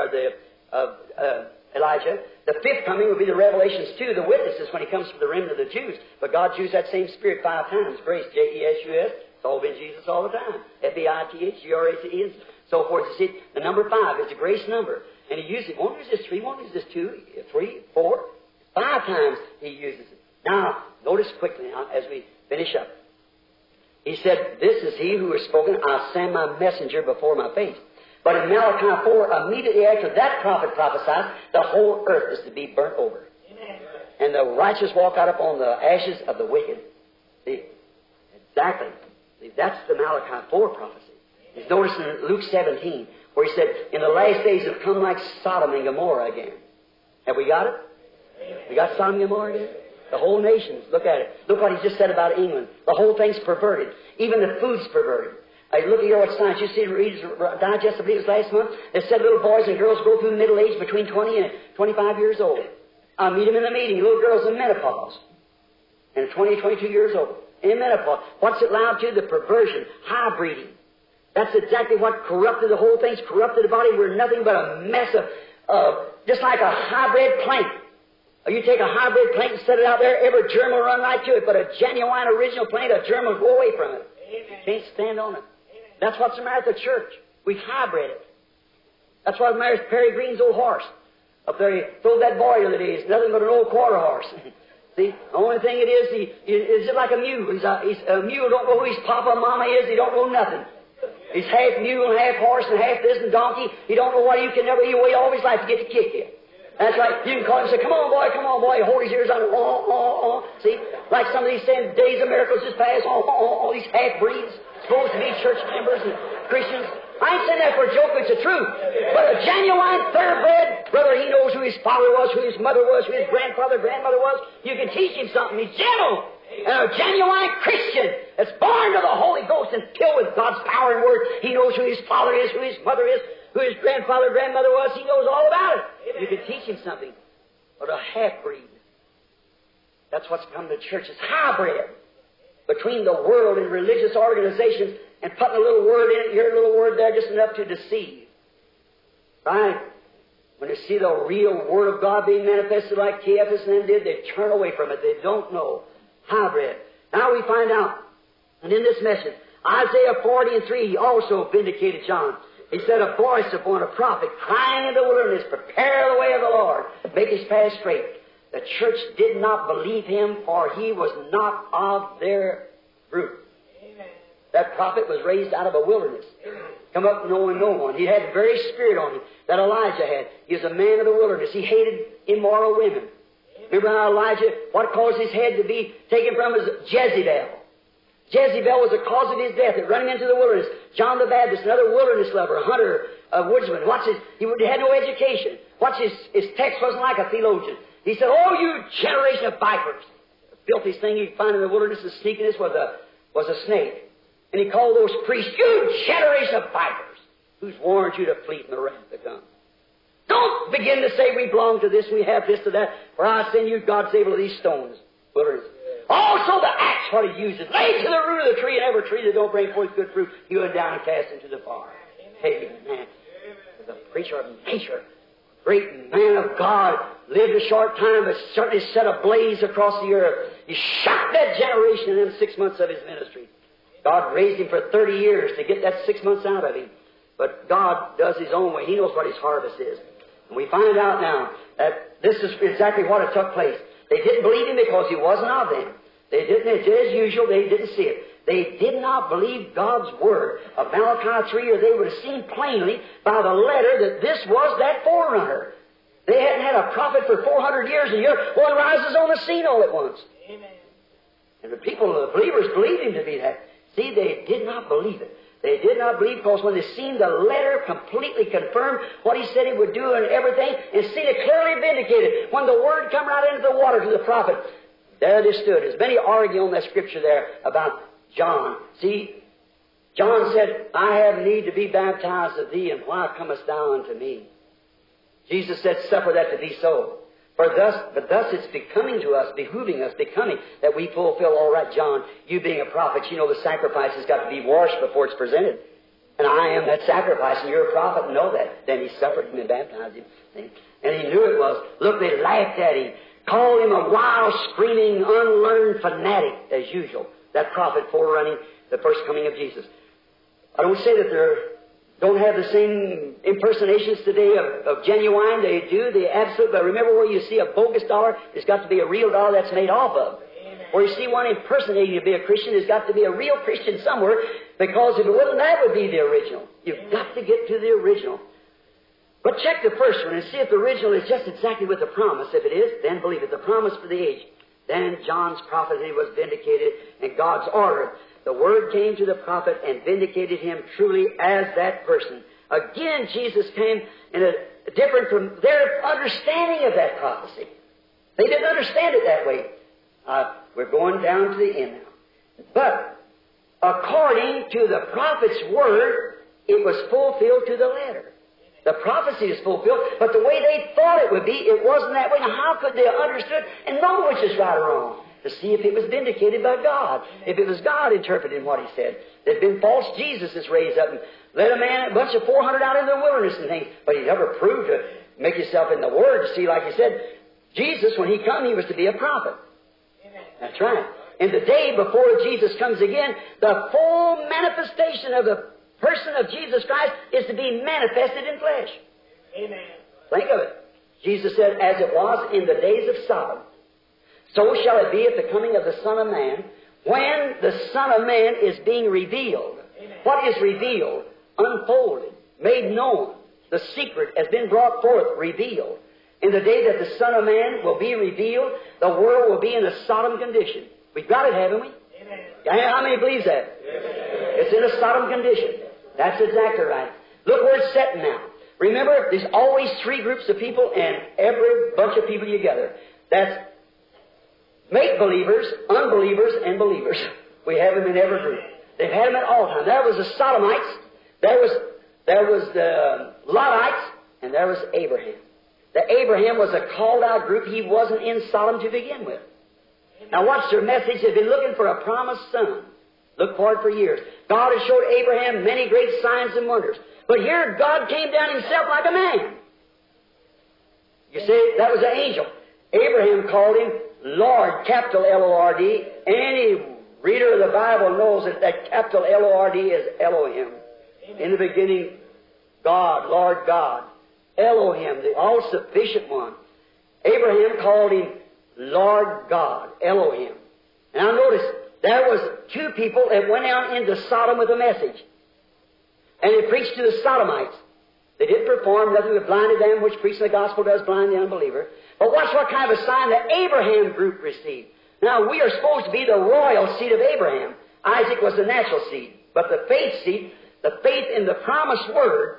S1: Elijah, the fifth coming will be the Revelations 2, the witnesses, when he comes for the remnant of the Jews. But God's used that same Spirit 5 times. Grace, J-E-S-U-S. It's all been Jesus all the time. F-B-I-T-H-G-R-A-C-E, and so forth. You see, the number 5 is a grace number. And he used it. Won't use this 3, won't use this 2, 3, 4, 5 times he uses it. Now, notice quickly now as we finish up. He said, this is he who has spoken, I'll send my messenger before my face. But in Malachi 4, immediately after that prophet prophesied, the whole earth is to be burnt over.
S2: Amen.
S1: And the righteous walk out upon the ashes of the wicked. See, exactly. See, that's the Malachi 4 prophecy. He's noticed in Luke 17, where he said, in the last days it'll come like Sodom and Gomorrah again. Have we got it? We got Sodom and Gomorrah again? The whole nations, look at it. Look what he just said about England. The whole thing's perverted. Even the food's perverted. Look at your science. You see Reader's Digest, I believe it was last month. They said little boys and girls go through middle age between 20 and 25 years old. I meet them in the meeting. Little girls in menopause. And 20, 22 years old. In menopause. What's it allowed to? The perversion. High breeding. That's exactly what corrupted the whole thing's corrupted the body. We're nothing but a mess of just like a hybrid plant. You take a hybrid plant and set it out there, every germ will run right to it. But a genuine original plant, a germ will go away from it.
S2: Amen.
S1: Can't stand on it. Amen. That's what's the matter with the church. We've hybrid it. That's what's the matter with Perry Green's old horse. Up there, he told that boy the other day, he's nothing but an old quarter horse. See, the only thing it is, he's just like a mule. He's a mule, don't know who his papa and mama is, he don't know nothing. He's half mule and half horse and half this and donkey. He don't know what he can never, he wait all his life to get to kick you. That's right. You can call him and say, come on, boy, come on, boy. Hold his ears on. See? Like some of these saying, days of miracles just passed. All these half-breeds supposed to be church members and Christians. I ain't saying that for a joke, it's the truth. But a genuine, thoroughbred brother, he knows who his father was, who his mother was, who his grandmother was. You can teach him something. He's gentle. And a genuine Christian that's born to the Holy Ghost and filled with God's power and word. He knows who his father is, who his mother is, who his grandfather, grandmother was. He knows all about it. You can teach him something. But a half-breed. That's what's come to church. It's hybrid between the world and religious organizations and putting a little word in it, here, a little word there, just enough to deceive. Right? When they see the real Word of God being manifested like Caiaphas and them did, they turn away from it. They don't know. Hybrid. Now we find out, and in this message, Isaiah 40:3 also vindicated John. He said, a voice upon a prophet crying in the wilderness, prepare the way of the Lord, make his path straight. The church did not believe him, for he was not of their group. Amen. That prophet was raised out of a wilderness. Come up knowing no one. He had the very spirit on him that Elijah had. He was a man of the wilderness. He hated immoral women. Remember how Elijah, what caused his head to be taken from was Jezebel. Jezebel was the cause of his death, running into the wilderness. John the Baptist, another wilderness lover, a hunter, a woodsman. He had no education. His text wasn't like a theologian. He said, oh, you generation of vipers. The filthiest thing you find in the wilderness of sneakiness was a snake. And he called those priests, you generation of vipers, who's warned you to flee from the wrath to come. Don't begin to say we belong to this, we have this to that, for I send you God's able to these stones. Wilderness. Also the axe, what he uses, lay to the root of the tree, and every tree that don't bring forth good fruit, hew it down and cast into the fire. Amen. The preacher of nature, great man of God, lived a short time, but certainly set a blaze across the earth. He shocked that generation in them 6 months of his ministry. God raised him for 30 years to get that 6 months out of him. But God does his own way. He knows what his harvest is. And we find out now that this is exactly what had took place. They didn't believe him because he wasn't of them. They didn't, as usual, they didn't see it. They did not believe God's word of Malachi 3, or they would have seen plainly by the letter that this was that forerunner. They hadn't had a prophet for 400 years, and here one rises on the scene all at once. Amen. And the people, the believers, believed him to be that. See, they did not believe it. They did not believe because when they seen the letter completely confirm what he said he would do and everything, and seen it clearly vindicated, when the word come right into the water to the prophet, there they stood. There's many argue on that scripture there about John. See, John said, I have need to be baptized of thee, and why comest thou unto me? Jesus said, suffer that to be so. But thus it's becoming to us, behooving us, becoming, that we fulfill, all right, John, you being a prophet, you know the sacrifice has got to be washed before it's presented. And I am that sacrifice, and you're a prophet, and know that. Then he suffered him and baptized him. And he knew it was. Look, they laughed at him, called him a wild, screaming, unlearned fanatic, as usual. That prophet forerunning the first coming of Jesus. I don't say that they don't have the same impersonations today of genuine. They do. They absolutely. But remember, where you see a bogus dollar, it's got to be a real dollar that's made off of. Amen. Where you see one impersonating to be a Christian, there's got to be a real Christian somewhere, because if it wasn't, that would be the original. You've got to get to the original. But check the first one and see if the original is just exactly with the promise. If it is, then believe it. The promise for the age. Then John's prophecy was vindicated, and God's order. The word came to the prophet and vindicated him truly as that person. Again, Jesus came in a different from their understanding of that prophecy. They didn't understand it that way. We're going down to the end now. But according to the prophet's word, it was fulfilled to the letter. The prophecy is fulfilled, but the way they thought it would be, it wasn't that way. Now, how could they have understood and know which is right or wrong? To see if it was vindicated by God. If it was God interpreting what he said. There's been false Jesuses raised up and led a bunch of 400 out in the wilderness and things, but he never proved to make yourself in the Word to see, like he said, Jesus, when he come, he was to be a prophet. Amen. That's right. And the day before Jesus comes again, the full manifestation of the person of Jesus Christ is to be manifested in flesh. Amen. Think of it. Jesus said, as it was in the days of Sodom, so shall it be at the coming of the Son of Man, when the Son of Man is being revealed. Amen. What is revealed? Unfolded, made known. The secret has been brought forth, revealed. In the day that the Son of Man will be revealed, the world will be in a Sodom condition. We've got it, haven't we? Amen. How many believes that? Amen. It's in a Sodom condition. That's exactly right. Look where it's set now. Remember, there's always three groups of people and every bunch of people together. That's make-believers, unbelievers, and believers. We have them in every group. They've had them at all times. There was the Sodomites, there was the Lottites, and there was Abraham. The Abraham was a called-out group. He wasn't in Sodom to begin with. Now watch their message. They've been looking for a promised son. Look for it for years. God has showed Abraham many great signs and wonders. But here God came down himself like a man. You see, that was an angel. Abraham called him Lord, capital L-O-R-D. Any reader of the Bible knows that capital L-O-R-D is Elohim. In the beginning, God, Lord God, Elohim, the all-sufficient one. Abraham called him Lord God, Elohim. Now notice, there was two people that went out into Sodom with a message. And they preached to the Sodomites. They didn't perform nothing but blinded them, which preaching the gospel does blind the unbeliever. But watch what kind of a sign the Abraham group received. Now, we are supposed to be the royal seed of Abraham. Isaac was the natural seed. But the faith seed, the faith in the promised word,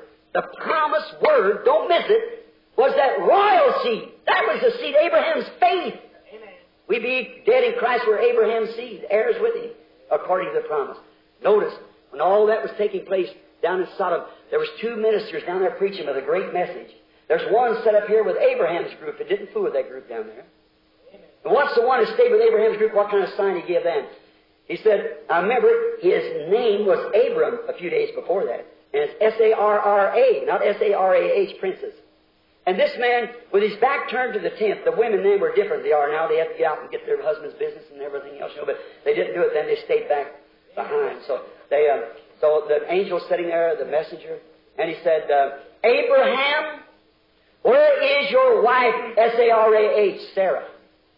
S1: don't miss it, was that royal seed. That was the seed, Abraham's faith. Amen. We be dead in Christ, we're Abraham's seed, heirs with him, according to the promise. Notice, when all that was taking place down in Sodom, there was two ministers down there preaching with a great message. There's one set up here with Abraham's group. It didn't fool with that group down there. Amen. And what's the one that stayed with Abraham's group? What kind of sign he gave them? He said, I remember his name was Abram a few days before that. And it's S-A-R-R-A, not S-A-R-A-H, princess. And this man, with his back turned to the tent, the women then were different than they are now. They have to get out and get their husband's business and everything else, but they didn't do it then. They stayed back behind. So the angel sitting there, the messenger, and he said, Abraham, where is your wife, S-A-R-A-H, Sarah?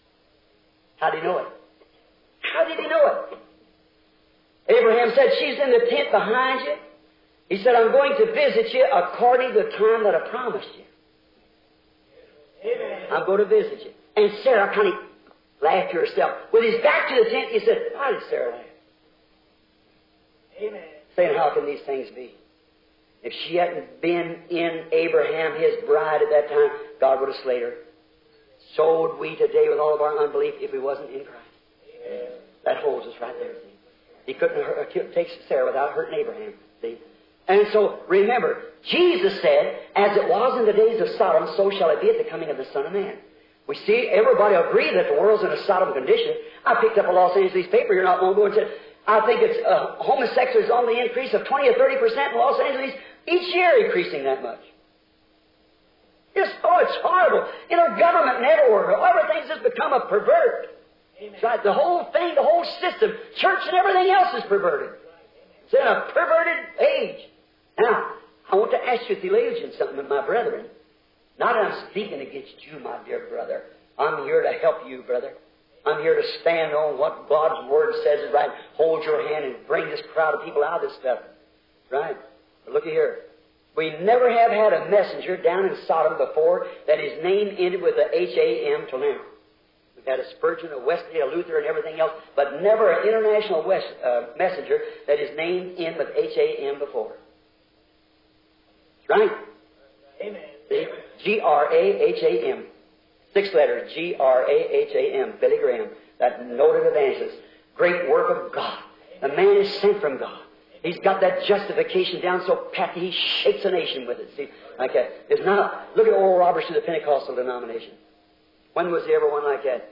S1: How did he know it? How did he know it? Abraham said, she's in the tent behind you. He said, I'm going to visit you according to the time that I promised you. Amen. I'm going to visit you. And Sarah kind of laughed to herself. With his back to the tent, he said, why did Sarah laugh? Amen. Saying, how can these things be? If she hadn't been in Abraham, his bride at that time, God would have slayed her. So would we today with all of our unbelief if we wasn't in Christ. Amen. That holds us right there, see. He couldn't take Sarah without hurting Abraham, see. And so, remember, Jesus said, as it was in the days of Sodom, so shall it be at the coming of the Son of Man. We see, everybody agree that the world's in a Sodom condition. I picked up a Los Angeles paper here not long ago and said, I think it's homosexuals is on the increase of 20 or 30% in Los Angeles each year, increasing that much. It's horrible. In our government and everywhere, everything's just become a pervert. Amen. Right? The whole thing, the whole system, church and everything else is perverted. It's in a perverted age. Now, I want to ask you, theologians, something with my brethren. Not that I'm speaking against you, my dear brother. I'm here to help you, brother. I'm here to stand on what God's Word says is right. Hold your hand and bring this crowd of people out of this stuff. Right? But look at here. We never have had a messenger down in Sodom before that his name ended with a H-A-M till now. We've had a Spurgeon, a Wesley, a Luther, and everything else, but never an international messenger that his name ended with H-A-M before. Right? Amen. See? G-R-A-H-A-M. 6 letters. G-R-A-H-A-M. Billy Graham. That noted evangelist. Great work of God. The man is sent from God. He's got that justification down so pat he shakes a nation with it. See? Like that. It's not, look at Oral Roberts to the Pentecostal denomination. When was there ever one like that?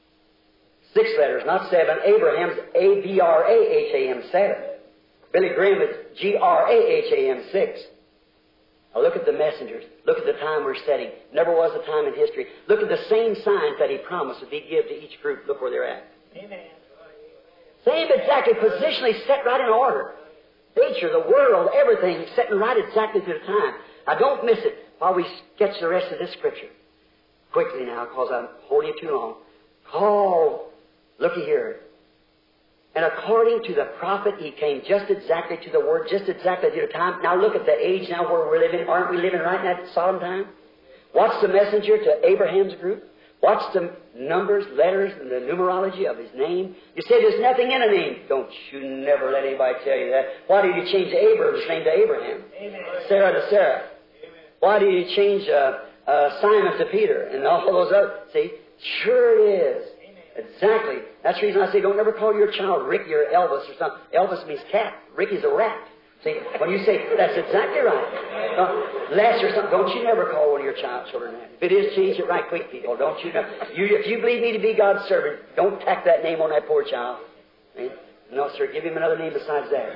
S1: 6 letters, not 7. Abraham's A-B-R-A-H-A-M, 7. Billy Graham is G-R-A-H-A-M, 6. Now look at the messengers. Look at the time we're setting. Never was a time in history. Look at the same signs that he promised that he'd give to each group. Look where they're at. Amen. Same exactly, positionally set right in order. Nature, the world, everything setting right exactly to the time. Now don't miss it while we sketch the rest of this scripture. Quickly now, because I'm holding you too long. Call, looky here. And according to the prophet, he came just exactly to the word, just exactly to the time. Now look at the age now where we're living. Aren't we living right in that Sodom time? What's the messenger to Abraham's group? What's the numbers, letters, and the numerology of his name? You say there's nothing in a name. Don't you never let anybody tell you that. Why did he change Abram's name to Abraham? Amen. Sarah to Sarah. Amen. Why did he change Simon to Peter and all those others? See, sure it is. Exactly. That's the reason I say don't never call your child Ricky or Elvis or something. Elvis means cat. Ricky's a rat. See, when you say, that's exactly right. Les or something, don't you never call one of your children that. If it is, change it right quick, people. Don't you never. If you believe me to be God's servant, don't tack that name on that poor child. See? No, sir, give him another name besides that.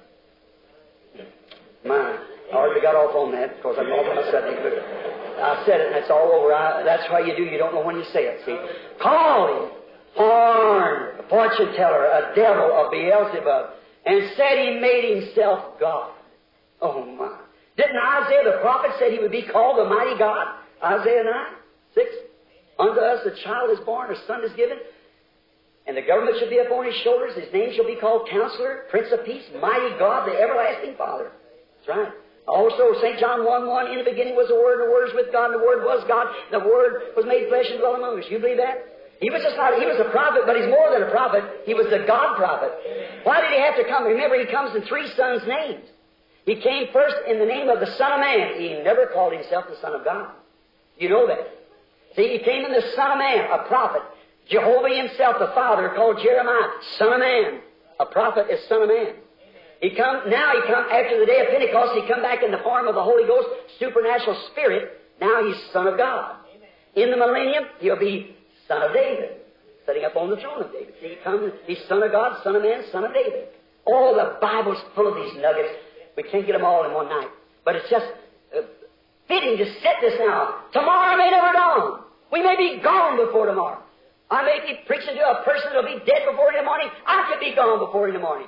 S1: Mine. I already got off on that because I'm off on my subject. But I said it and it's all over. That's why you do. You don't know when you say it. See? Call him. Horn, a fortune teller, a devil, a Beelzebub, and said he made himself God. Oh my. Didn't Isaiah the prophet say he would be called the mighty God? Isaiah 9:6. Unto us a child is born, a son is given, and the government shall be upon his shoulders. His name shall be called Counselor, Prince of Peace, Mighty God, the Everlasting Father. That's right. Also, St. John 1:1, in the beginning was the Word, and the Word was with God, and the Word was God, and the Word was made flesh and dwelt among us. You believe that? He was a prophet, but he's more than a prophet. He was the God prophet. Why did he have to come? Remember, he comes in three sons' names. He came first in the name of the Son of Man. He never called himself the Son of God. You know that. See, he came in the Son of Man, a prophet. Jehovah himself, the Father, called Jeremiah Son of Man. A prophet is Son of Man. He come after the day of Pentecost. He come back in the form of the Holy Ghost, supernatural Spirit. Now he's Son of God. In the millennium, he'll be Son of David, sitting up on the throne of David. See, he comes, he's Son of God, Son of Man, Son of David. Oh, the Bible's full of these nuggets. We can't get them all in one night. But it's just fitting to set this now. Tomorrow may never dawn. We may be gone before tomorrow. I may be preaching to a person that'll be dead before in the morning. I could be gone before in the morning.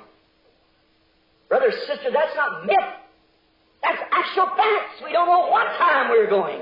S1: Brother, sister, that's not myth. That's actual facts. We don't know what time we're going.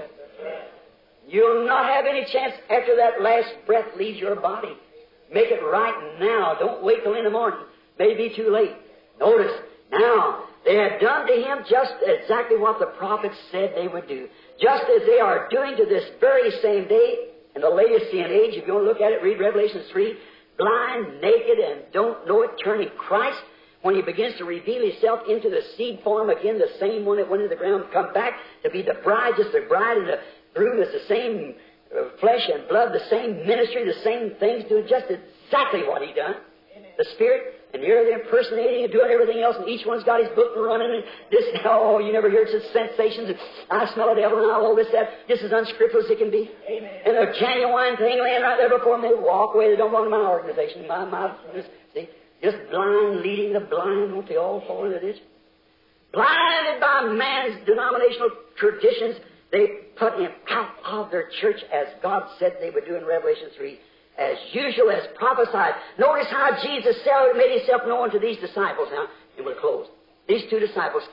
S1: You'll not have any chance after that last breath leaves your body. Make it right now. Don't wait till in the morning. May be too late. Notice, now, they had done to him just exactly what the prophets said they would do. Just as they are doing to this very same day in the Laodicean age. If you want to look at it, read Revelation 3. Blind, naked, and don't know it, turning Christ. When he begins to reveal himself into the seed form again, the same one that went into the ground, come back to be the bride, just the bride and the groom is the same flesh and blood, the same ministry, the same things, doing just exactly what he done. The Spirit, and you're there impersonating and doing everything else, and each one's got his book and running, and this, oh, you never heard such sensations, and I smell a devil, and all this, that, just as unscriptural as it can be. Amen. And a genuine thing laying right there before them, they walk away, they don't belong to my organization, see, just blind, leading the blind, won't they all fall in the ditch? Blinded by man's denominational traditions, they put him out of their church as God said they would do in Revelation 3. As usual, as prophesied. Notice how Jesus made himself known to these disciples now. And we'll close. These two disciples,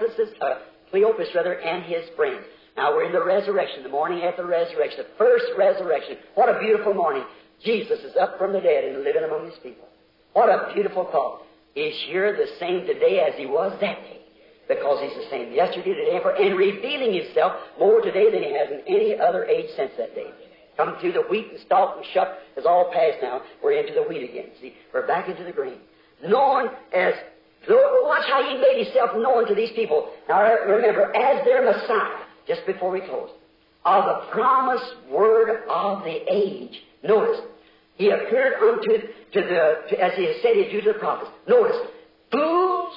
S1: Cleopas, and his friends. Now we're in the resurrection, the morning after the resurrection, the first resurrection. What a beautiful morning. Jesus is up from the dead and living among his people. What a beautiful thought. He's here the same today as he was that day. Because he's the same yesterday, today, and revealing himself more today than he has in any other age since that day. Come through the wheat and stalk and shuck is all past now. We're into the wheat again. See, we're back into the grain. Known as, watch how he made himself known to these people. Now remember, as their Messiah, just before we close, of the promised word of the age. Notice, he appeared as he has said he'd do to the prophets. Notice, fools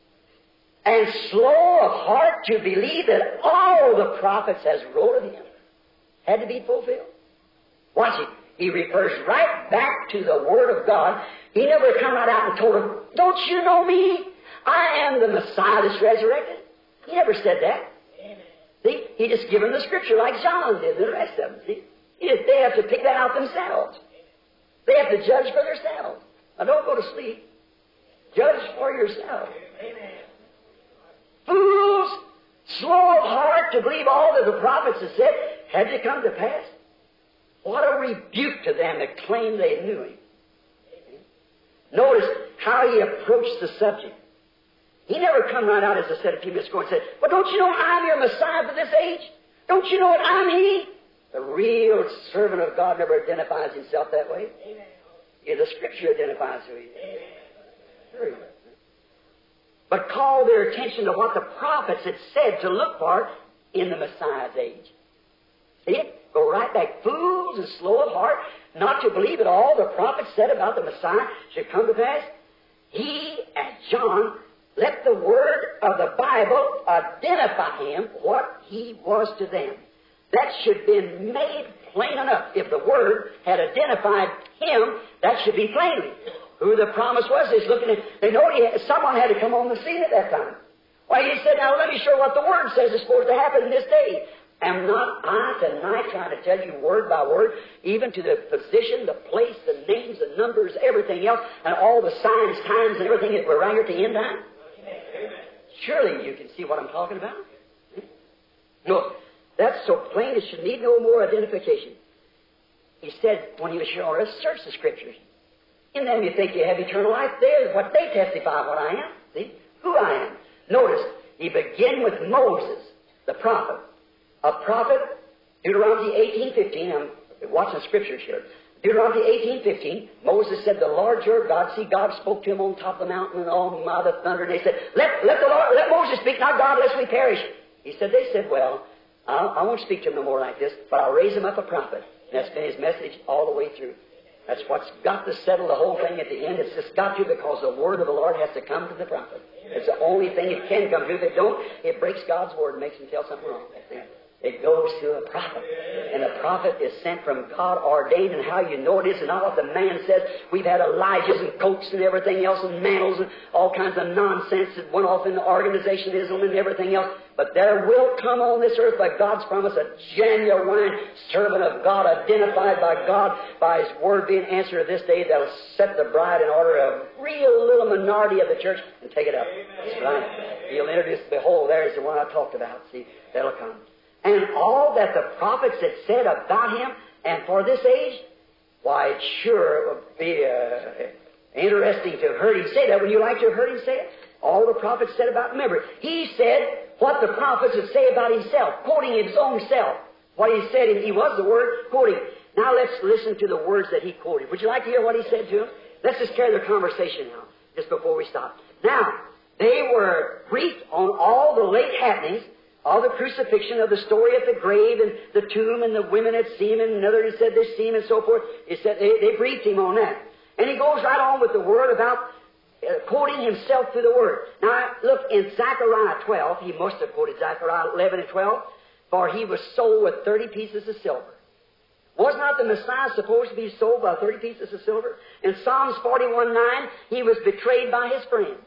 S1: and slow of heart to believe that all the prophets has wrote of him. Had to be fulfilled. Watch it. He refers right back to the Word of God. He never come right out and told them, don't you know me? I am the Messiah that's resurrected. He never said that. Amen. See? He just given the Scripture like John did, and the rest of them. See? They have to pick that out themselves. They have to judge for themselves. Now don't go to sleep. Judge for yourself. Amen. Fools, slow of heart to believe all that the prophets have said, had to come to pass. What a rebuke to them that claimed they knew him. Notice how he approached the subject. He never come right out, as I said a few minutes ago, and said, well, don't you know I'm your Messiah for this age? Don't you know what I'm he? The real servant of God never identifies himself that way. Yeah, the Scripture identifies who he is. Very well. But call their attention to what the prophets had said to look for in the Messiah's age. See it? Go right back. Fools and slow of heart, not to believe that all the prophets said about the Messiah should come to pass. He, as John, let the word of the Bible identify him, what he was to them. That should have been made plain enough. If the word had identified him, that should be plainly. Who the promise was, is looking at, they know someone had to come on the scene at that time. Why, he said, now let me show what the Word says is supposed to happen in this day. Am not I tonight trying to tell you word by word, even to the position, the place, the names, the numbers, everything else, and all the signs, times, and everything that we're right here at the end time? Surely you can see what I'm talking about. No, that's so plain it should need no more identification. He said, when he was showing us, search the Scriptures. In them you think you have eternal life. There's what they testify what I am. See? Who I am. Notice, he began with Moses, the prophet. A prophet, Deuteronomy 18:15. I'm watching Scriptures here. Deuteronomy 18:15. Moses said, the Lord your God, see, God spoke to him on top of the mountain and on the thunder, and they said, let Moses speak, not God, lest we perish. They said, well, I won't speak to him no more like this, but I'll raise him up a prophet. And that's been his message all the way through. That's what's got to settle the whole thing at the end. It's just got to, because the word of the Lord has to come to the prophet. It's the only thing it can come to. If it don't, it breaks God's word and makes him tell something wrong. It goes to a prophet. And the prophet is sent from God ordained, and how you know it is, and not what the man says. We've had Elijahs and coats and everything else, and mantles and all kinds of nonsense that went off into organizationism and everything else. But there will come on this earth, by God's promise, a genuine servant of God, identified by God, by His word being answered this day, that will set the bride in order, a real little minority of the church, and take it up. That's right. He'll introduce, behold, there's the one I talked about. See, that'll come. And all that the prophets had said about him, and for this age, why, it sure would be interesting to have heard him say that. Would you like to have heard him say it? All the prophets said about him. Remember, he said what the prophets would say about himself, quoting his own self. What he said, he was the Word, quoting. Now let's listen to the words that he quoted. Would you like to hear what he said to him? Let's just carry the conversation now, just before we stop. Now, they were briefed on all the late happenings of the crucifixion, of the story at the grave and the tomb, and the women had seen him, and another had said they'd seen him, and so forth. He said they briefed him on that. And he goes right on with the word about quoting himself through the word. Now, look, in Zechariah 12, he must have quoted Zechariah 11 and 12, for he was sold with 30 pieces of silver. Was not the Messiah supposed to be sold by 30 pieces of silver? In Psalms 41:9, he was betrayed by his friends.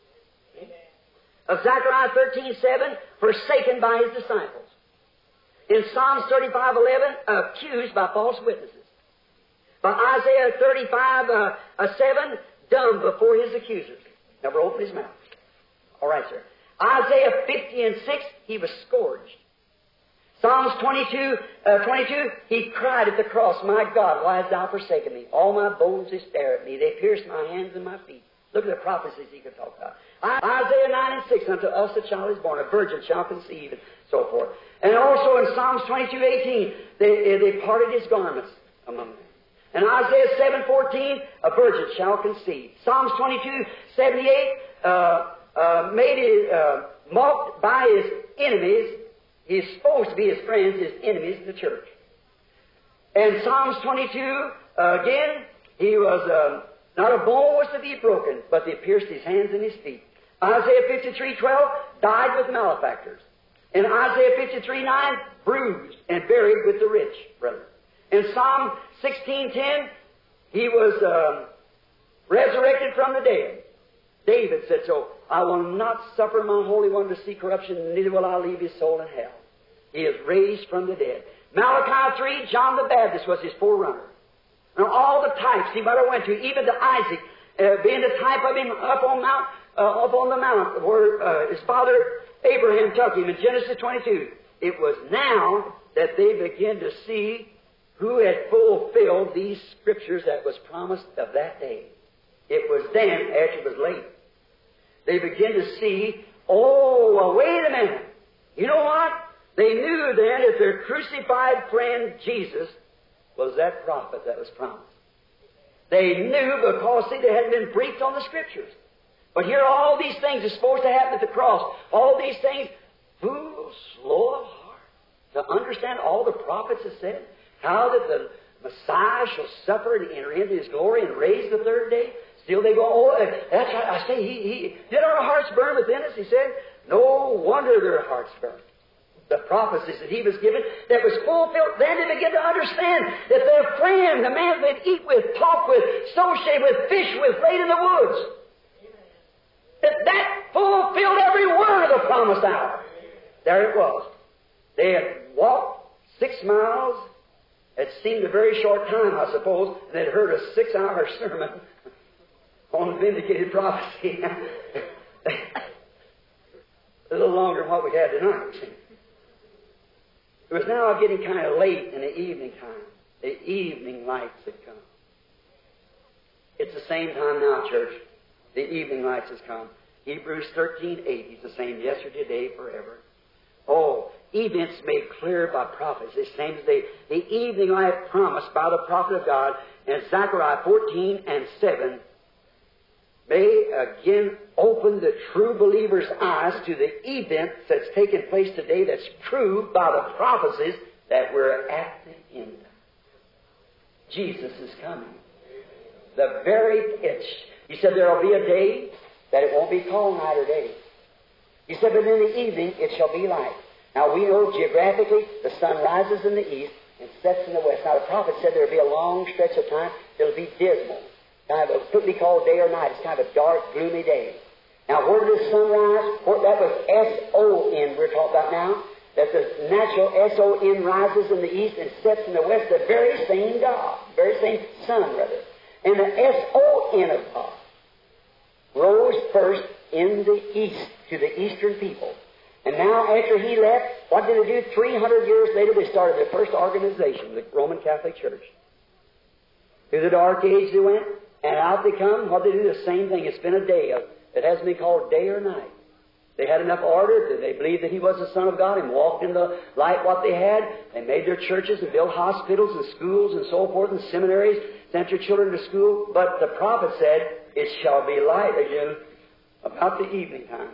S1: Of Zechariah 13:7, forsaken by his disciples. In Psalms 35:11, accused by false witnesses. By Isaiah 35:7, dumb before his accusers. Never opened his mouth. All right, sir. Isaiah 50:6, he was scourged. Psalms 22, he cried at the cross, my God, why hast thou forsaken me? All my bones despair at me. They pierced my hands and my feet. Look at the prophecies he could talk about. Isaiah 9:6, unto us a child is born, a virgin shall conceive, and so forth. And also in Psalms 22:18, they parted his garments among them. And Isaiah 7:14, a virgin shall conceive. Psalms 22:78, mocked by his enemies. He's supposed to be his friends, his enemies, the church. And Psalms 22, again, he was... not a bone was to be broken, but they pierced his hands and his feet. Isaiah 53:12, died with malefactors. In Isaiah 53:9, bruised and buried with the rich, brother. In Psalm 16:10, he was resurrected from the dead. David said so, I will not suffer my Holy One to see corruption, neither will I leave his soul in hell. He is raised from the dead. Malachi 3, John the Baptist was his forerunner. Now, all the types he might have went to, even to Isaac, being the type of him up on the mount where his father Abraham took him in Genesis 22. It was now that they began to see who had fulfilled these scriptures that was promised of that day. It was then, after it was late, they began to see, oh, well, wait a minute. You know what? They knew then that their crucified friend Jesus was that prophet that was promised. They knew because, see, they hadn't been briefed on the Scriptures. But here all these things are supposed to happen at the cross. All these things, fools, slow of heart, to understand all the prophets have said, how that the Messiah shall suffer and enter into His glory and raise the third day. Still they go, oh, that's right. I say, he did our hearts burn within us? He said, no wonder their hearts burned. The prophecies that he was given that was fulfilled. Then they begin to understand that their friend, the man they'd eat with, talk with, associate with, fish with, laid in the woods, that fulfilled every word of the promised hour. There it was. They had walked 6 miles. It seemed a very short time, I suppose, and they'd heard a 6-hour sermon on vindicated prophecy. A little longer than what we had tonight. It was now getting kind of late in the evening time. The evening lights had come. It's the same time now, church. The evening lights has come. Hebrews 13:8. He's the same yesterday, today, forever. Oh, events made clear by prophets. The same as the evening light promised by the prophet of God in Zechariah 14:7 may again open the true believer's eyes to the event that's taking place today that's true by the prophecies that we're at the end. Jesus is coming. The very itch. He said there will be a day that it won't be called night or day. He said, but in the evening it shall be light. Now we know geographically the sun rises in the east and sets in the west. Now the prophet said there will be a long stretch of time that will be dismal. Kind of could be called day or night. It's kind of a dark, gloomy day. Now where does the sun rise? That was S-O-N we're talking about now. That the natural S-O-N rises in the east and sets in the west. The very same God. Very same sun, rather. And the S-O-N of God rose first in the east to the eastern people. And now after he left, what did they do? 300 years later they started their first organization, the Roman Catholic Church. Through the dark age they went, and out they come. What did they do? The same thing. It's been a day. It hasn't been called day or night. They had enough order that they believed that he was the Son of God and walked in the light what they had. They made their churches and built hospitals and schools and so forth and seminaries, sent their children to school. But the prophet said, it shall be light again about the evening time.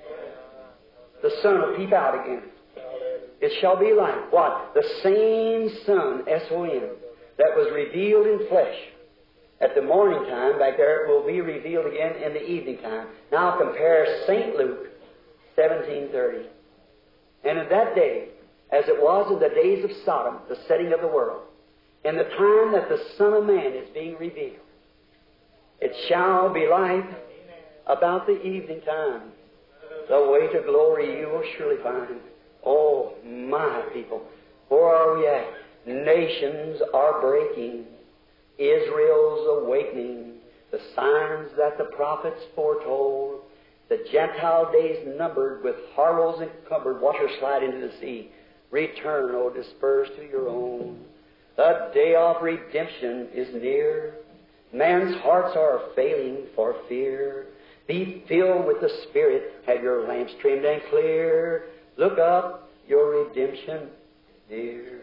S1: The sun will peep out again. It shall be light. What? The same sun, S-O-N, that was revealed in flesh at the morning time back there will be revealed again in the evening time. Now compare St. Luke 17:30. And in that day, as it was in the days of Sodom, the setting of the world, in the time that the Son of Man is being revealed, it shall be light about the evening time. The way to glory you will surely find. Oh, my people, where are we at? Nations are breaking. Israel's awakening. The signs that the prophets foretold. The Gentile days numbered with harlots encumbered. Watch her slide into the sea. Return, O dispersed to your own. The day of redemption is near. Man's hearts are failing for fear. Be filled with the Spirit. Have your lamps trimmed and clear. Look up, your redemption near.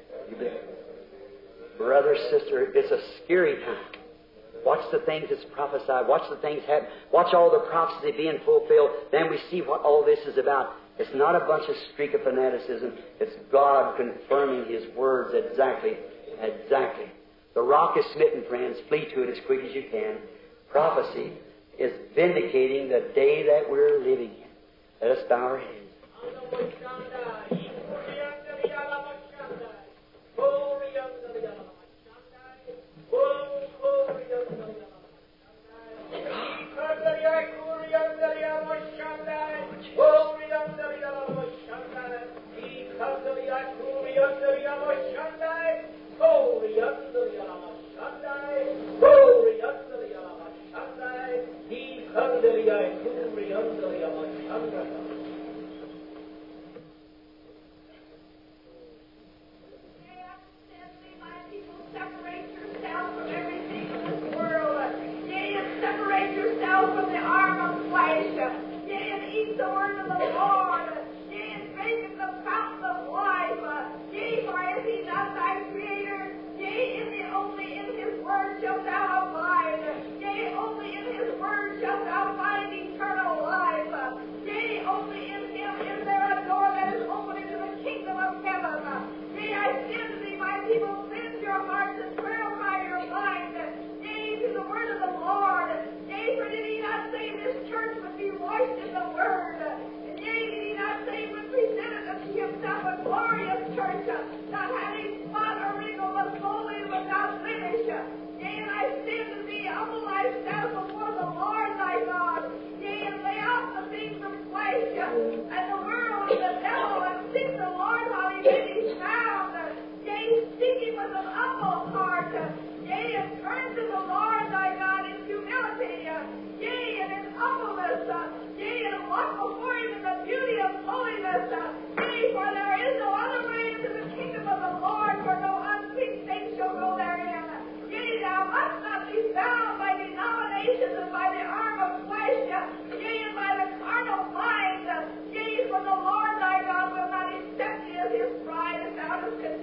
S1: Brother, sister, it's a scary time. Watch the things that's prophesied. Watch the things happen. Watch all the prophecy being fulfilled. Then we see what all this is about. It's not a bunch of streak of fanaticism. It's God confirming His words exactly. Exactly. The rock is smitten, friends. Flee to it as quick as you can. Prophecy is vindicating the day that we're living in. Let us bow our heads.
S2: For there is no other way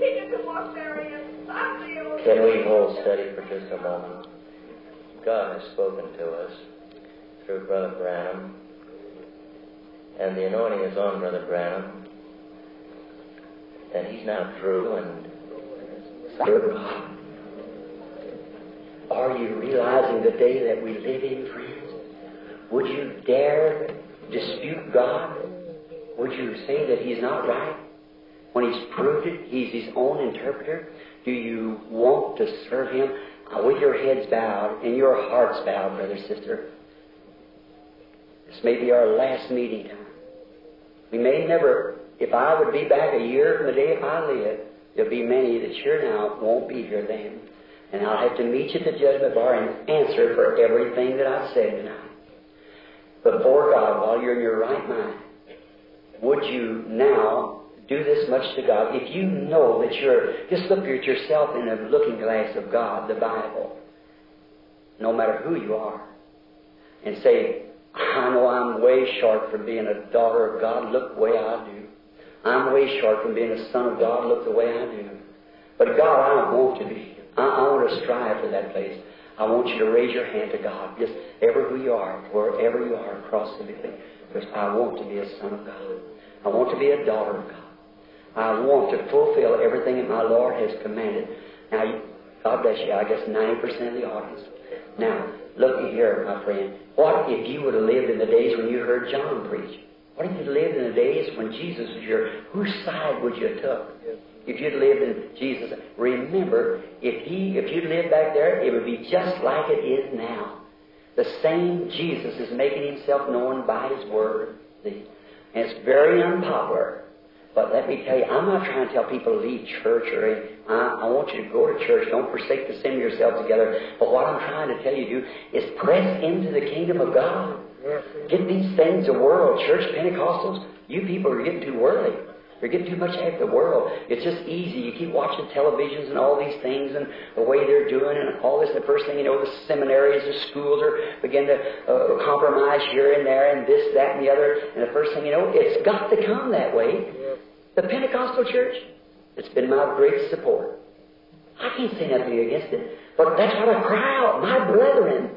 S2: continue to walk therein.
S3: Can we hold steady for just a moment? God has spoken to us through Brother Branham, and the anointing is on Brother Branham, and he's now through and
S1: Dear God, are you realizing the day that we live in, friends? Would you dare dispute God? Would you say that He's not right? When He's proved it, He's His own interpreter. Do you want to serve Him with your heads bowed and your hearts bowed, brother, sister? This may be our last meeting time. We may never, if I would be back a year from the day if I live, there'll be many that sure now won't be here then. And I'll have to meet you at the judgment bar and answer for everything that I've said tonight. Before God, while you're in your right mind, would you now do this much to God? If you know that just look at yourself in a looking glass of God, the Bible, no matter who you are, and say, I know I'm way short from being a daughter of God. Look the way I do. I'm way short from being a son of God. Look the way I do. But God, I want to be. I want to strive for that place. I want you to raise your hand to God, just ever who you are, wherever you are across the building. Because I want to be a son of God. I want to be a daughter of God. I want to fulfill everything that my Lord has commanded. Now, God bless you, I guess 90% of the audience. Now, look here, my friend. What if you would have lived in the days when you heard John preach? What if you'd lived in the days when Jesus was here? Whose side would you have took? If you'd lived in Jesus, remember, if you'd lived back there, it would be just like it is now. The same Jesus is making Himself known by His Word. See? And it's very unpopular. But let me tell you, I'm not trying to tell people to leave church or anything. I want you to go to church. Don't forsake to assemble yourselves together. But what I'm trying to tell you to do is press into the kingdom of God. Get these things, the world, church, Pentecostals, you people are getting too worldly. You're getting too much after the world. It's just easy. You keep watching televisions and all these things and the way they're doing and all this. The first thing you know, the seminaries, the schools are begin to compromise here and there and this, that, and the other. And the first thing you know, it's got to come that way. The Pentecostal church, it's been my great support. I can't say nothing against it. But that's what I cry out. My brethren,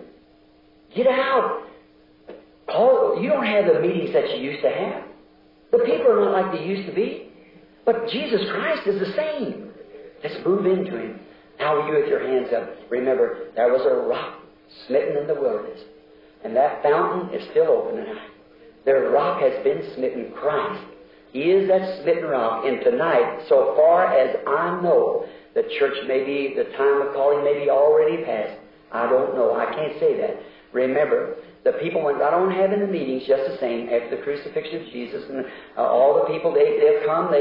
S1: get out. Paul, you don't have the meetings that you used to have. The people are not like they used to be. But Jesus Christ is the same. Let's move into Him. Now will you with your hands up? Remember, there was a rock smitten in the wilderness. And that fountain is still open tonight. Their rock has been smitten, Christ. He is that smitten rock. And tonight, so far as I know, the church may be, the time of calling may be already past. I don't know. I can't say that. Remember, the people went right on having the meetings just the same after the crucifixion of Jesus, and all the people they'll come,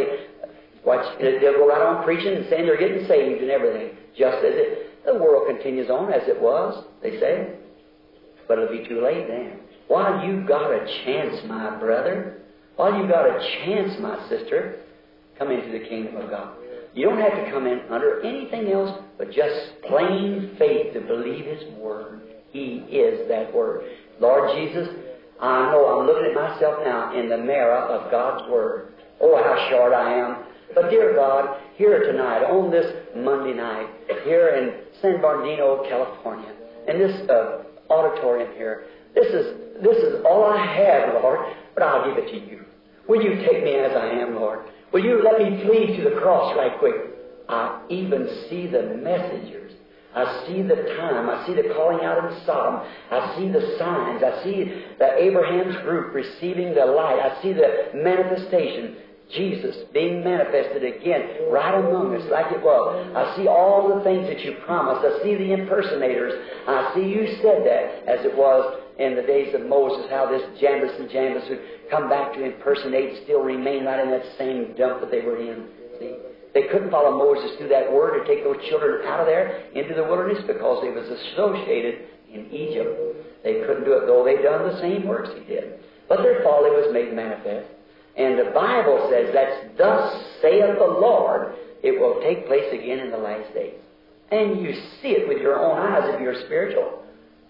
S1: they'll go right on preaching and saying they're getting saved and everything, just as the world continues on as it was. They say, but it'll be too late then. While you've got a chance, my brother, while you've got a chance, my sister, come into the kingdom of God. You don't have to come in under anything else but just plain faith to believe His Word. He is that Word. Lord Jesus, I know I'm looking at myself now in the mirror of God's Word. Oh, how short I am. But dear God, here tonight, on this Monday night, here in San Bernardino, California, in this auditorium here, this is all I have, Lord, but I'll give it to you. Will you take me as I am, Lord? Will you let me flee to the cross right quick? I even see the messengers. I see the time. I see the calling out in Sodom. I see the signs. I see the Abraham's group receiving the light. I see the manifestation. Jesus being manifested again right among us like it was. I see all the things that you promised. I see the impersonators. I see you said that as it was in the days of Moses, how this Jannes and Jambres would come back to impersonate and still remain right in that same dump that they were in. See? They couldn't follow Moses through that word to take those children out of there into the wilderness because they was associated in Egypt. They couldn't do it, though they done the same works he did. But their folly was made manifest. And the Bible says that's thus saith the Lord, it will take place again in the last days. And you see it with your own eyes if you're spiritual.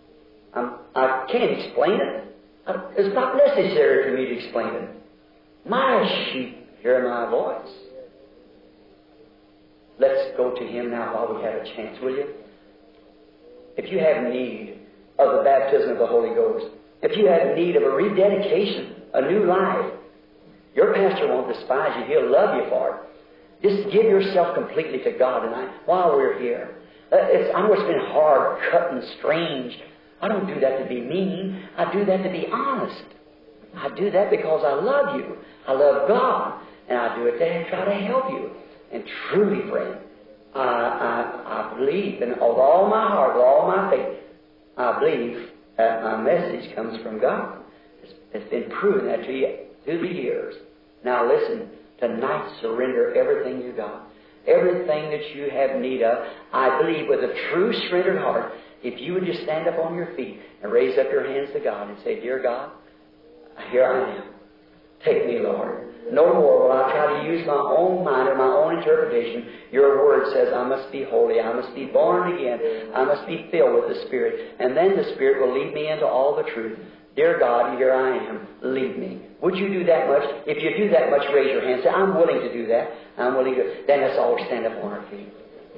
S1: I can't explain it. It's not necessary for me to explain it. My sheep hear my voice. Let's go to Him now while we have a chance, will you? If you have need of the baptism of the Holy Ghost, if you have need of a rededication, a new life, your pastor won't despise you. He'll love you for it. Just give yourself completely to God tonight while we're here. I know it's been hard, cut, and strange. I don't do that to be mean. I do that to be honest. I do that because I love you. I love God. And I do it to try to help you. And truly, friend, I believe, and with all my heart, with all my faith, I believe that my message comes from God. It's been proven that to you through the years. Now listen, tonight surrender everything you got. Everything that you have need of. I believe with a true surrendered heart, if you would just stand up on your feet and raise up your hands to God and say, Dear God, here I am. Take me, Lord. No more will I try to use my own mind or my own interpretation. Your Word says I must be holy. I must be born again. I must be filled with the Spirit. And then the Spirit will lead me into all the truth. Dear God, here I am. Lead me. Would you do that much? If you do that much, raise your hand. Say, I'm willing to do that. I'm willing to. Then let's all stand up on our feet.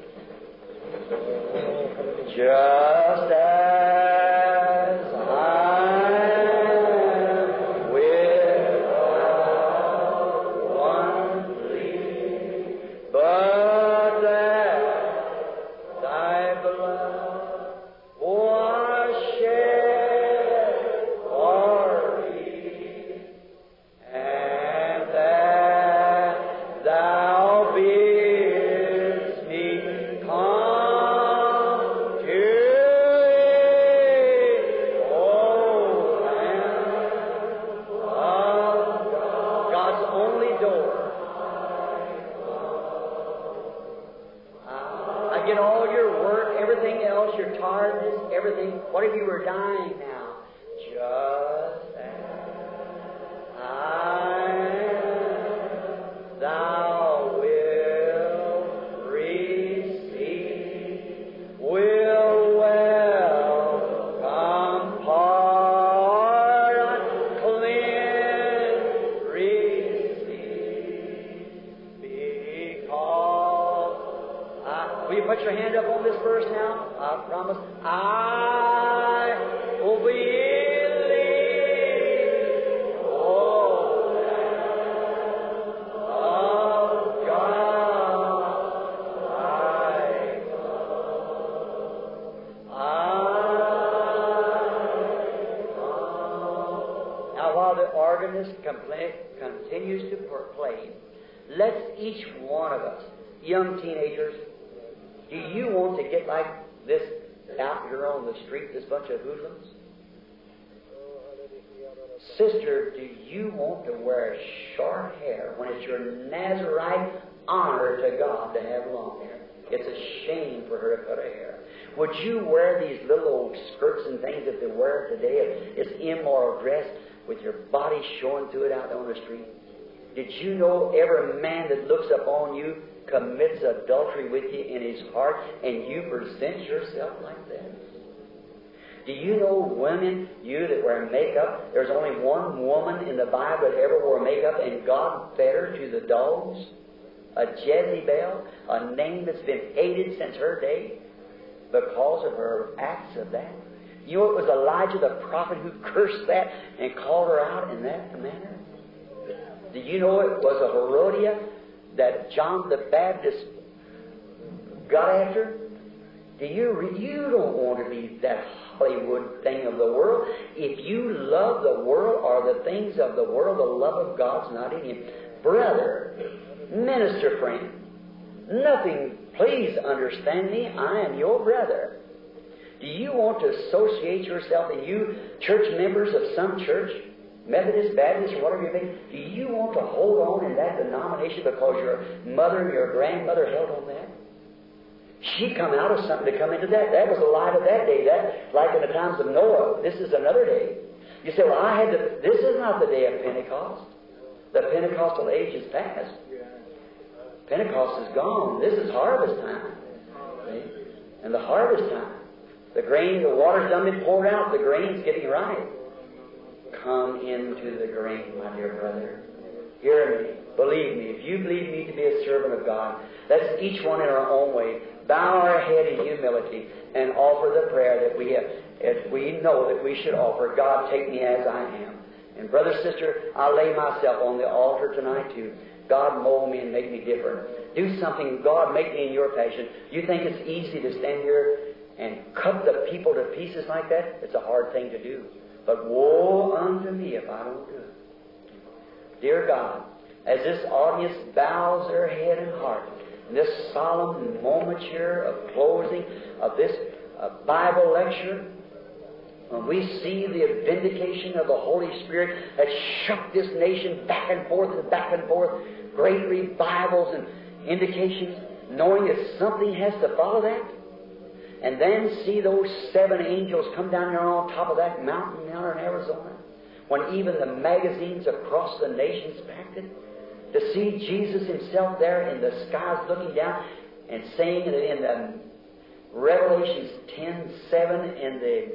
S1: Just as I am without one plea, but that thy blood was shed for me, and that thou bidst me come to thee, O Lamb of God. God's only door. I get all your work, everything else, your tiredness, everything. What if you were dying now? Just as I am, thou wilt receive, will welcome, pardon, cleanse, receive, because will you put your hand up on this verse now? I promise. I will believe, oh Lamb of God, I come. Now, while the organist continues to play, let's each one of us, young teenagers, do you want to get like this out here on the street, this bunch of hoodlums? Sister, do you want to wear short hair when it's your Nazarite honor to God to have long hair? It's a shame for her to cut her hair. Would you wear these little old skirts and things that they wear today? It's immoral dress with your body showing through it out on the street. Did you know every man that looks upon you commits adultery with you in his heart, and you present yourself like that? Do you know women, you that wear makeup, there's only one woman in the Bible that ever wore makeup, and God fed her to the dogs? A Jezebel, a name that's been hated since her day because of her acts of that. You know, it was Elijah the prophet who cursed that and called her out in that manner. Do you know it was a Herodias that John the Baptist got after? You don't want to be that Hollywood thing of the world. If you love the world or the things of the world, the love of God's not in you. Brother, minister friend, nothing, please understand me, I am your brother. Do you want to associate yourself, and you church members of some church, Methodist, Baptist, or whatever you think, do you want to hold on in that denomination because your mother and your grandmother held on that? She come out of something to come into that. That was the light of that day. That, like in the times of Noah, this is another day. You say, well, this is not the day of Pentecost. The Pentecostal age is past. Pentecost is gone. This is harvest time. See? And the harvest time. The grain, the water's done been poured out. The grain's getting ripe. Come into the grain, my dear brother. Hear me. Believe me. If you you believe me to be a servant of God? Let's each one in our own way bow our head in humility and offer the prayer that we have, as we know that we should offer. God, take me as I am. And brother, sister, I lay myself on the altar tonight too. God, mold me and make me different. Do something. God, make me in your passion. You think it's easy to stand here and cut the people to pieces like that? It's a hard thing to do. But woe unto me if I don't do it. Dear God, as this audience bows their head and heart in this solemn moment here of closing of this Bible lecture, when we see the vindication of the Holy Spirit that shook this nation back and forth, great revivals and indications, knowing that something has to follow that, and then see those 7 angels come down there on top of that mountain down in Arizona, when even the magazines across the nations packed it, to see Jesus Himself there in the skies looking down and saying in the Revelations 10:7 in the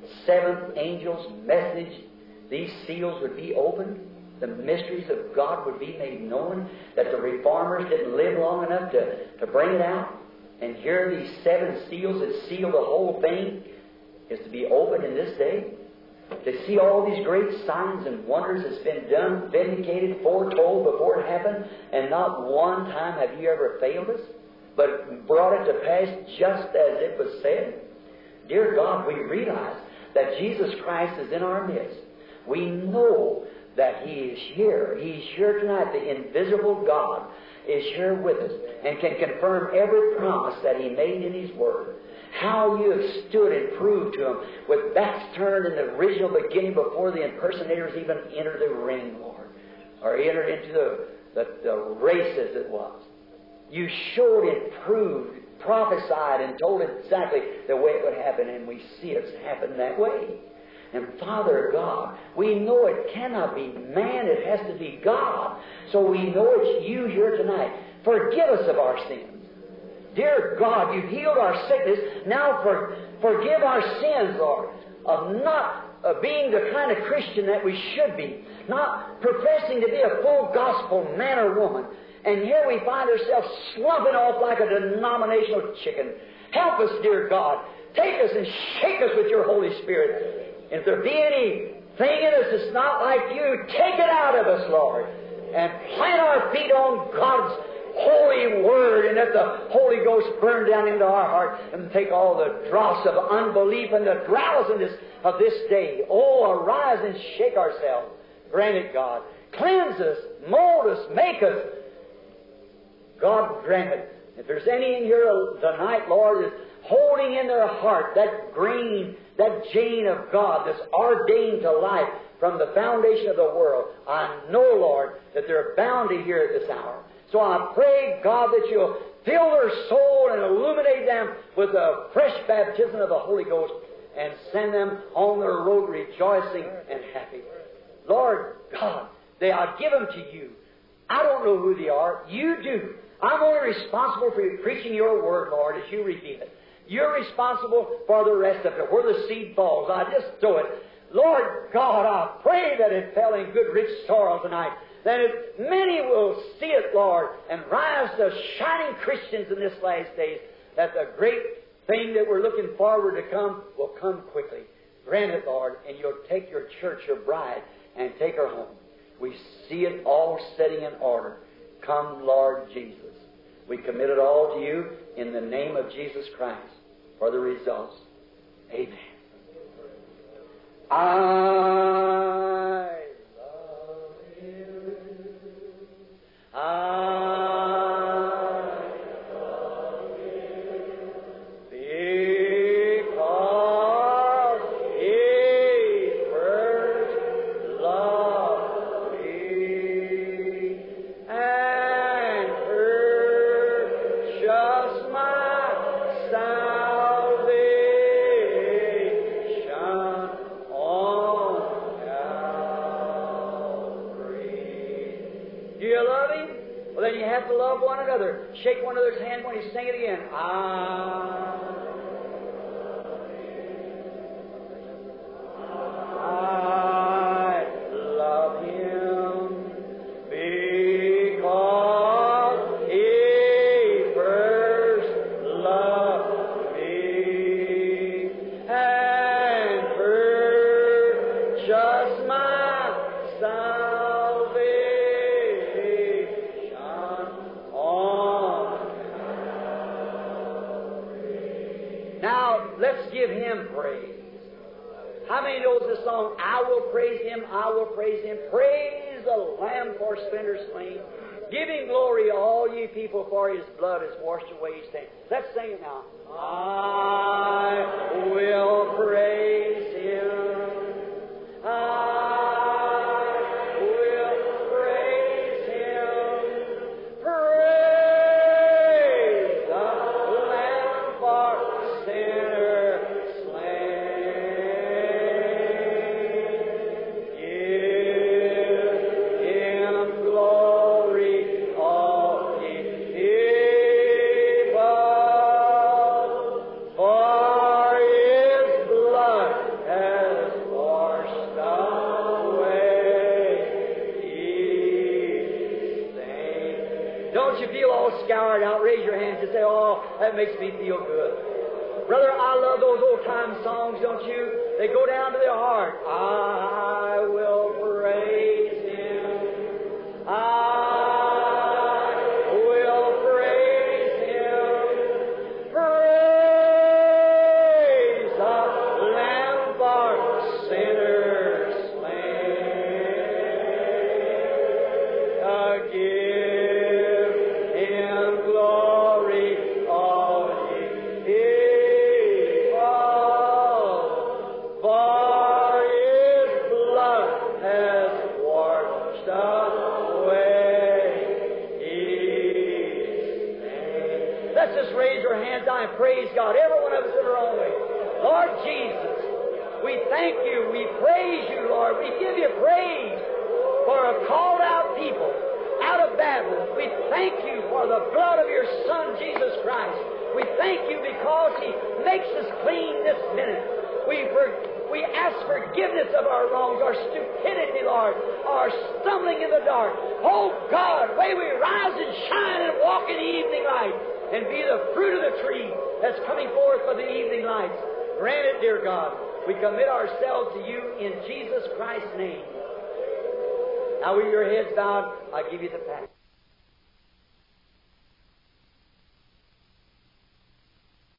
S1: 7th angel's message, these seals would be opened, the mysteries of God would be made known, that the reformers didn't live long enough to bring it out. And here these 7 seals that seal the whole thing is to be opened in this day. To see all these great signs and wonders that's been done, vindicated, foretold before it happened, and not one time have you ever failed us, but brought it to pass just as it was said. Dear God, we realize that Jesus Christ is in our midst. We know that He is here. He's here tonight. The invisible God is here with us and can confirm every promise that He made in His Word. How you have stood and proved to Him with backs turned in the original beginning before the impersonators even entered the ring, Lord, or entered into the race as it was. You showed and proved, prophesied and told exactly the way it would happen, and we see it's happened that way. And Father God, we know it cannot be man, it has to be God. So we know it's You here tonight. Forgive us of our sins. Dear God, You've healed our sickness. Now forgive our sins, Lord, of not being the kind of Christian that we should be, not professing to be a full gospel man or woman. And here we find ourselves slumping off like a denominational chicken. Help us, dear God. Take us and shake us with Your Holy Spirit. If there be anything in us that's not like You, take it out of us, Lord, and plant our feet on God's holy Word, and let the Holy Ghost burn down into our heart and take all the dross of unbelief and the drowsiness of this day. Oh, arise and shake ourselves. Grant it, God. Cleanse us, mold us, make us. God grant it. If there's any in here tonight, Lord, that's holding in their heart that grain, that gene of God that's ordained to life from the foundation of the world, I know, Lord, that they're bound to hear it this hour. So I pray, God, that You'll fill their soul and illuminate them with a fresh baptism of the Holy Ghost and send them on their road rejoicing and happy. Lord God, I give them to You. I don't know who they are. You do. I'm only responsible for preaching Your Word, Lord, as You reveal it. You're responsible for the rest of it, where the seed falls. I just throw it. Lord God, I pray that it fell in good, rich soil tonight, that many will see it, Lord, and rise to shining Christians in this last days, that the great thing that we're looking forward to come will come quickly. Grant it, Lord, and You'll take Your church, Your bride, and take her home. We see it all setting in order. Come, Lord Jesus. We commit it all to You in the name of Jesus Christ for the results. Amen. I love You. Shake one another's hand when you sing it again. I love Him because Let's give Him praise. How many knows the song, I will praise Him, I will praise Him. Praise the Lamb for sinners slain. Give Him glory, all ye people, for His blood has washed away His stain. Let's sing it now. I will praise Him. I will praise Him. Praise the Lamb for sinners slain. Give Him glory, all ye people, for His blood has washed away His stain. Don't you feel all scoured out? Raise your hands and say, oh, that makes me feel good. Brother, I love those old-time songs, don't you? They go down to the heart. I will praise Him. I will praise Him. Praise the Lamb for sinners slain. Give Him glory, all ye people, for His blood has washed away His stain. Let's just raise our hands now and praise God, every one of us in our own way. Lord Jesus, we thank You, we praise You, Lord. We give You praise for a called out people out of Babylon. We thank You for the blood of Your Son, Jesus Christ. We thank You because He makes us clean this minute. We ask forgiveness of our wrongs, our stupidity, Lord, our stumbling in the dark. Oh God, may we rise and shine and walk in the evening light and be the fruit of the tree that's coming forth for the evening lights. Grant it, dear God. We commit ourselves to You in Jesus Christ's name. Now with your heads bowed, I give you the pact.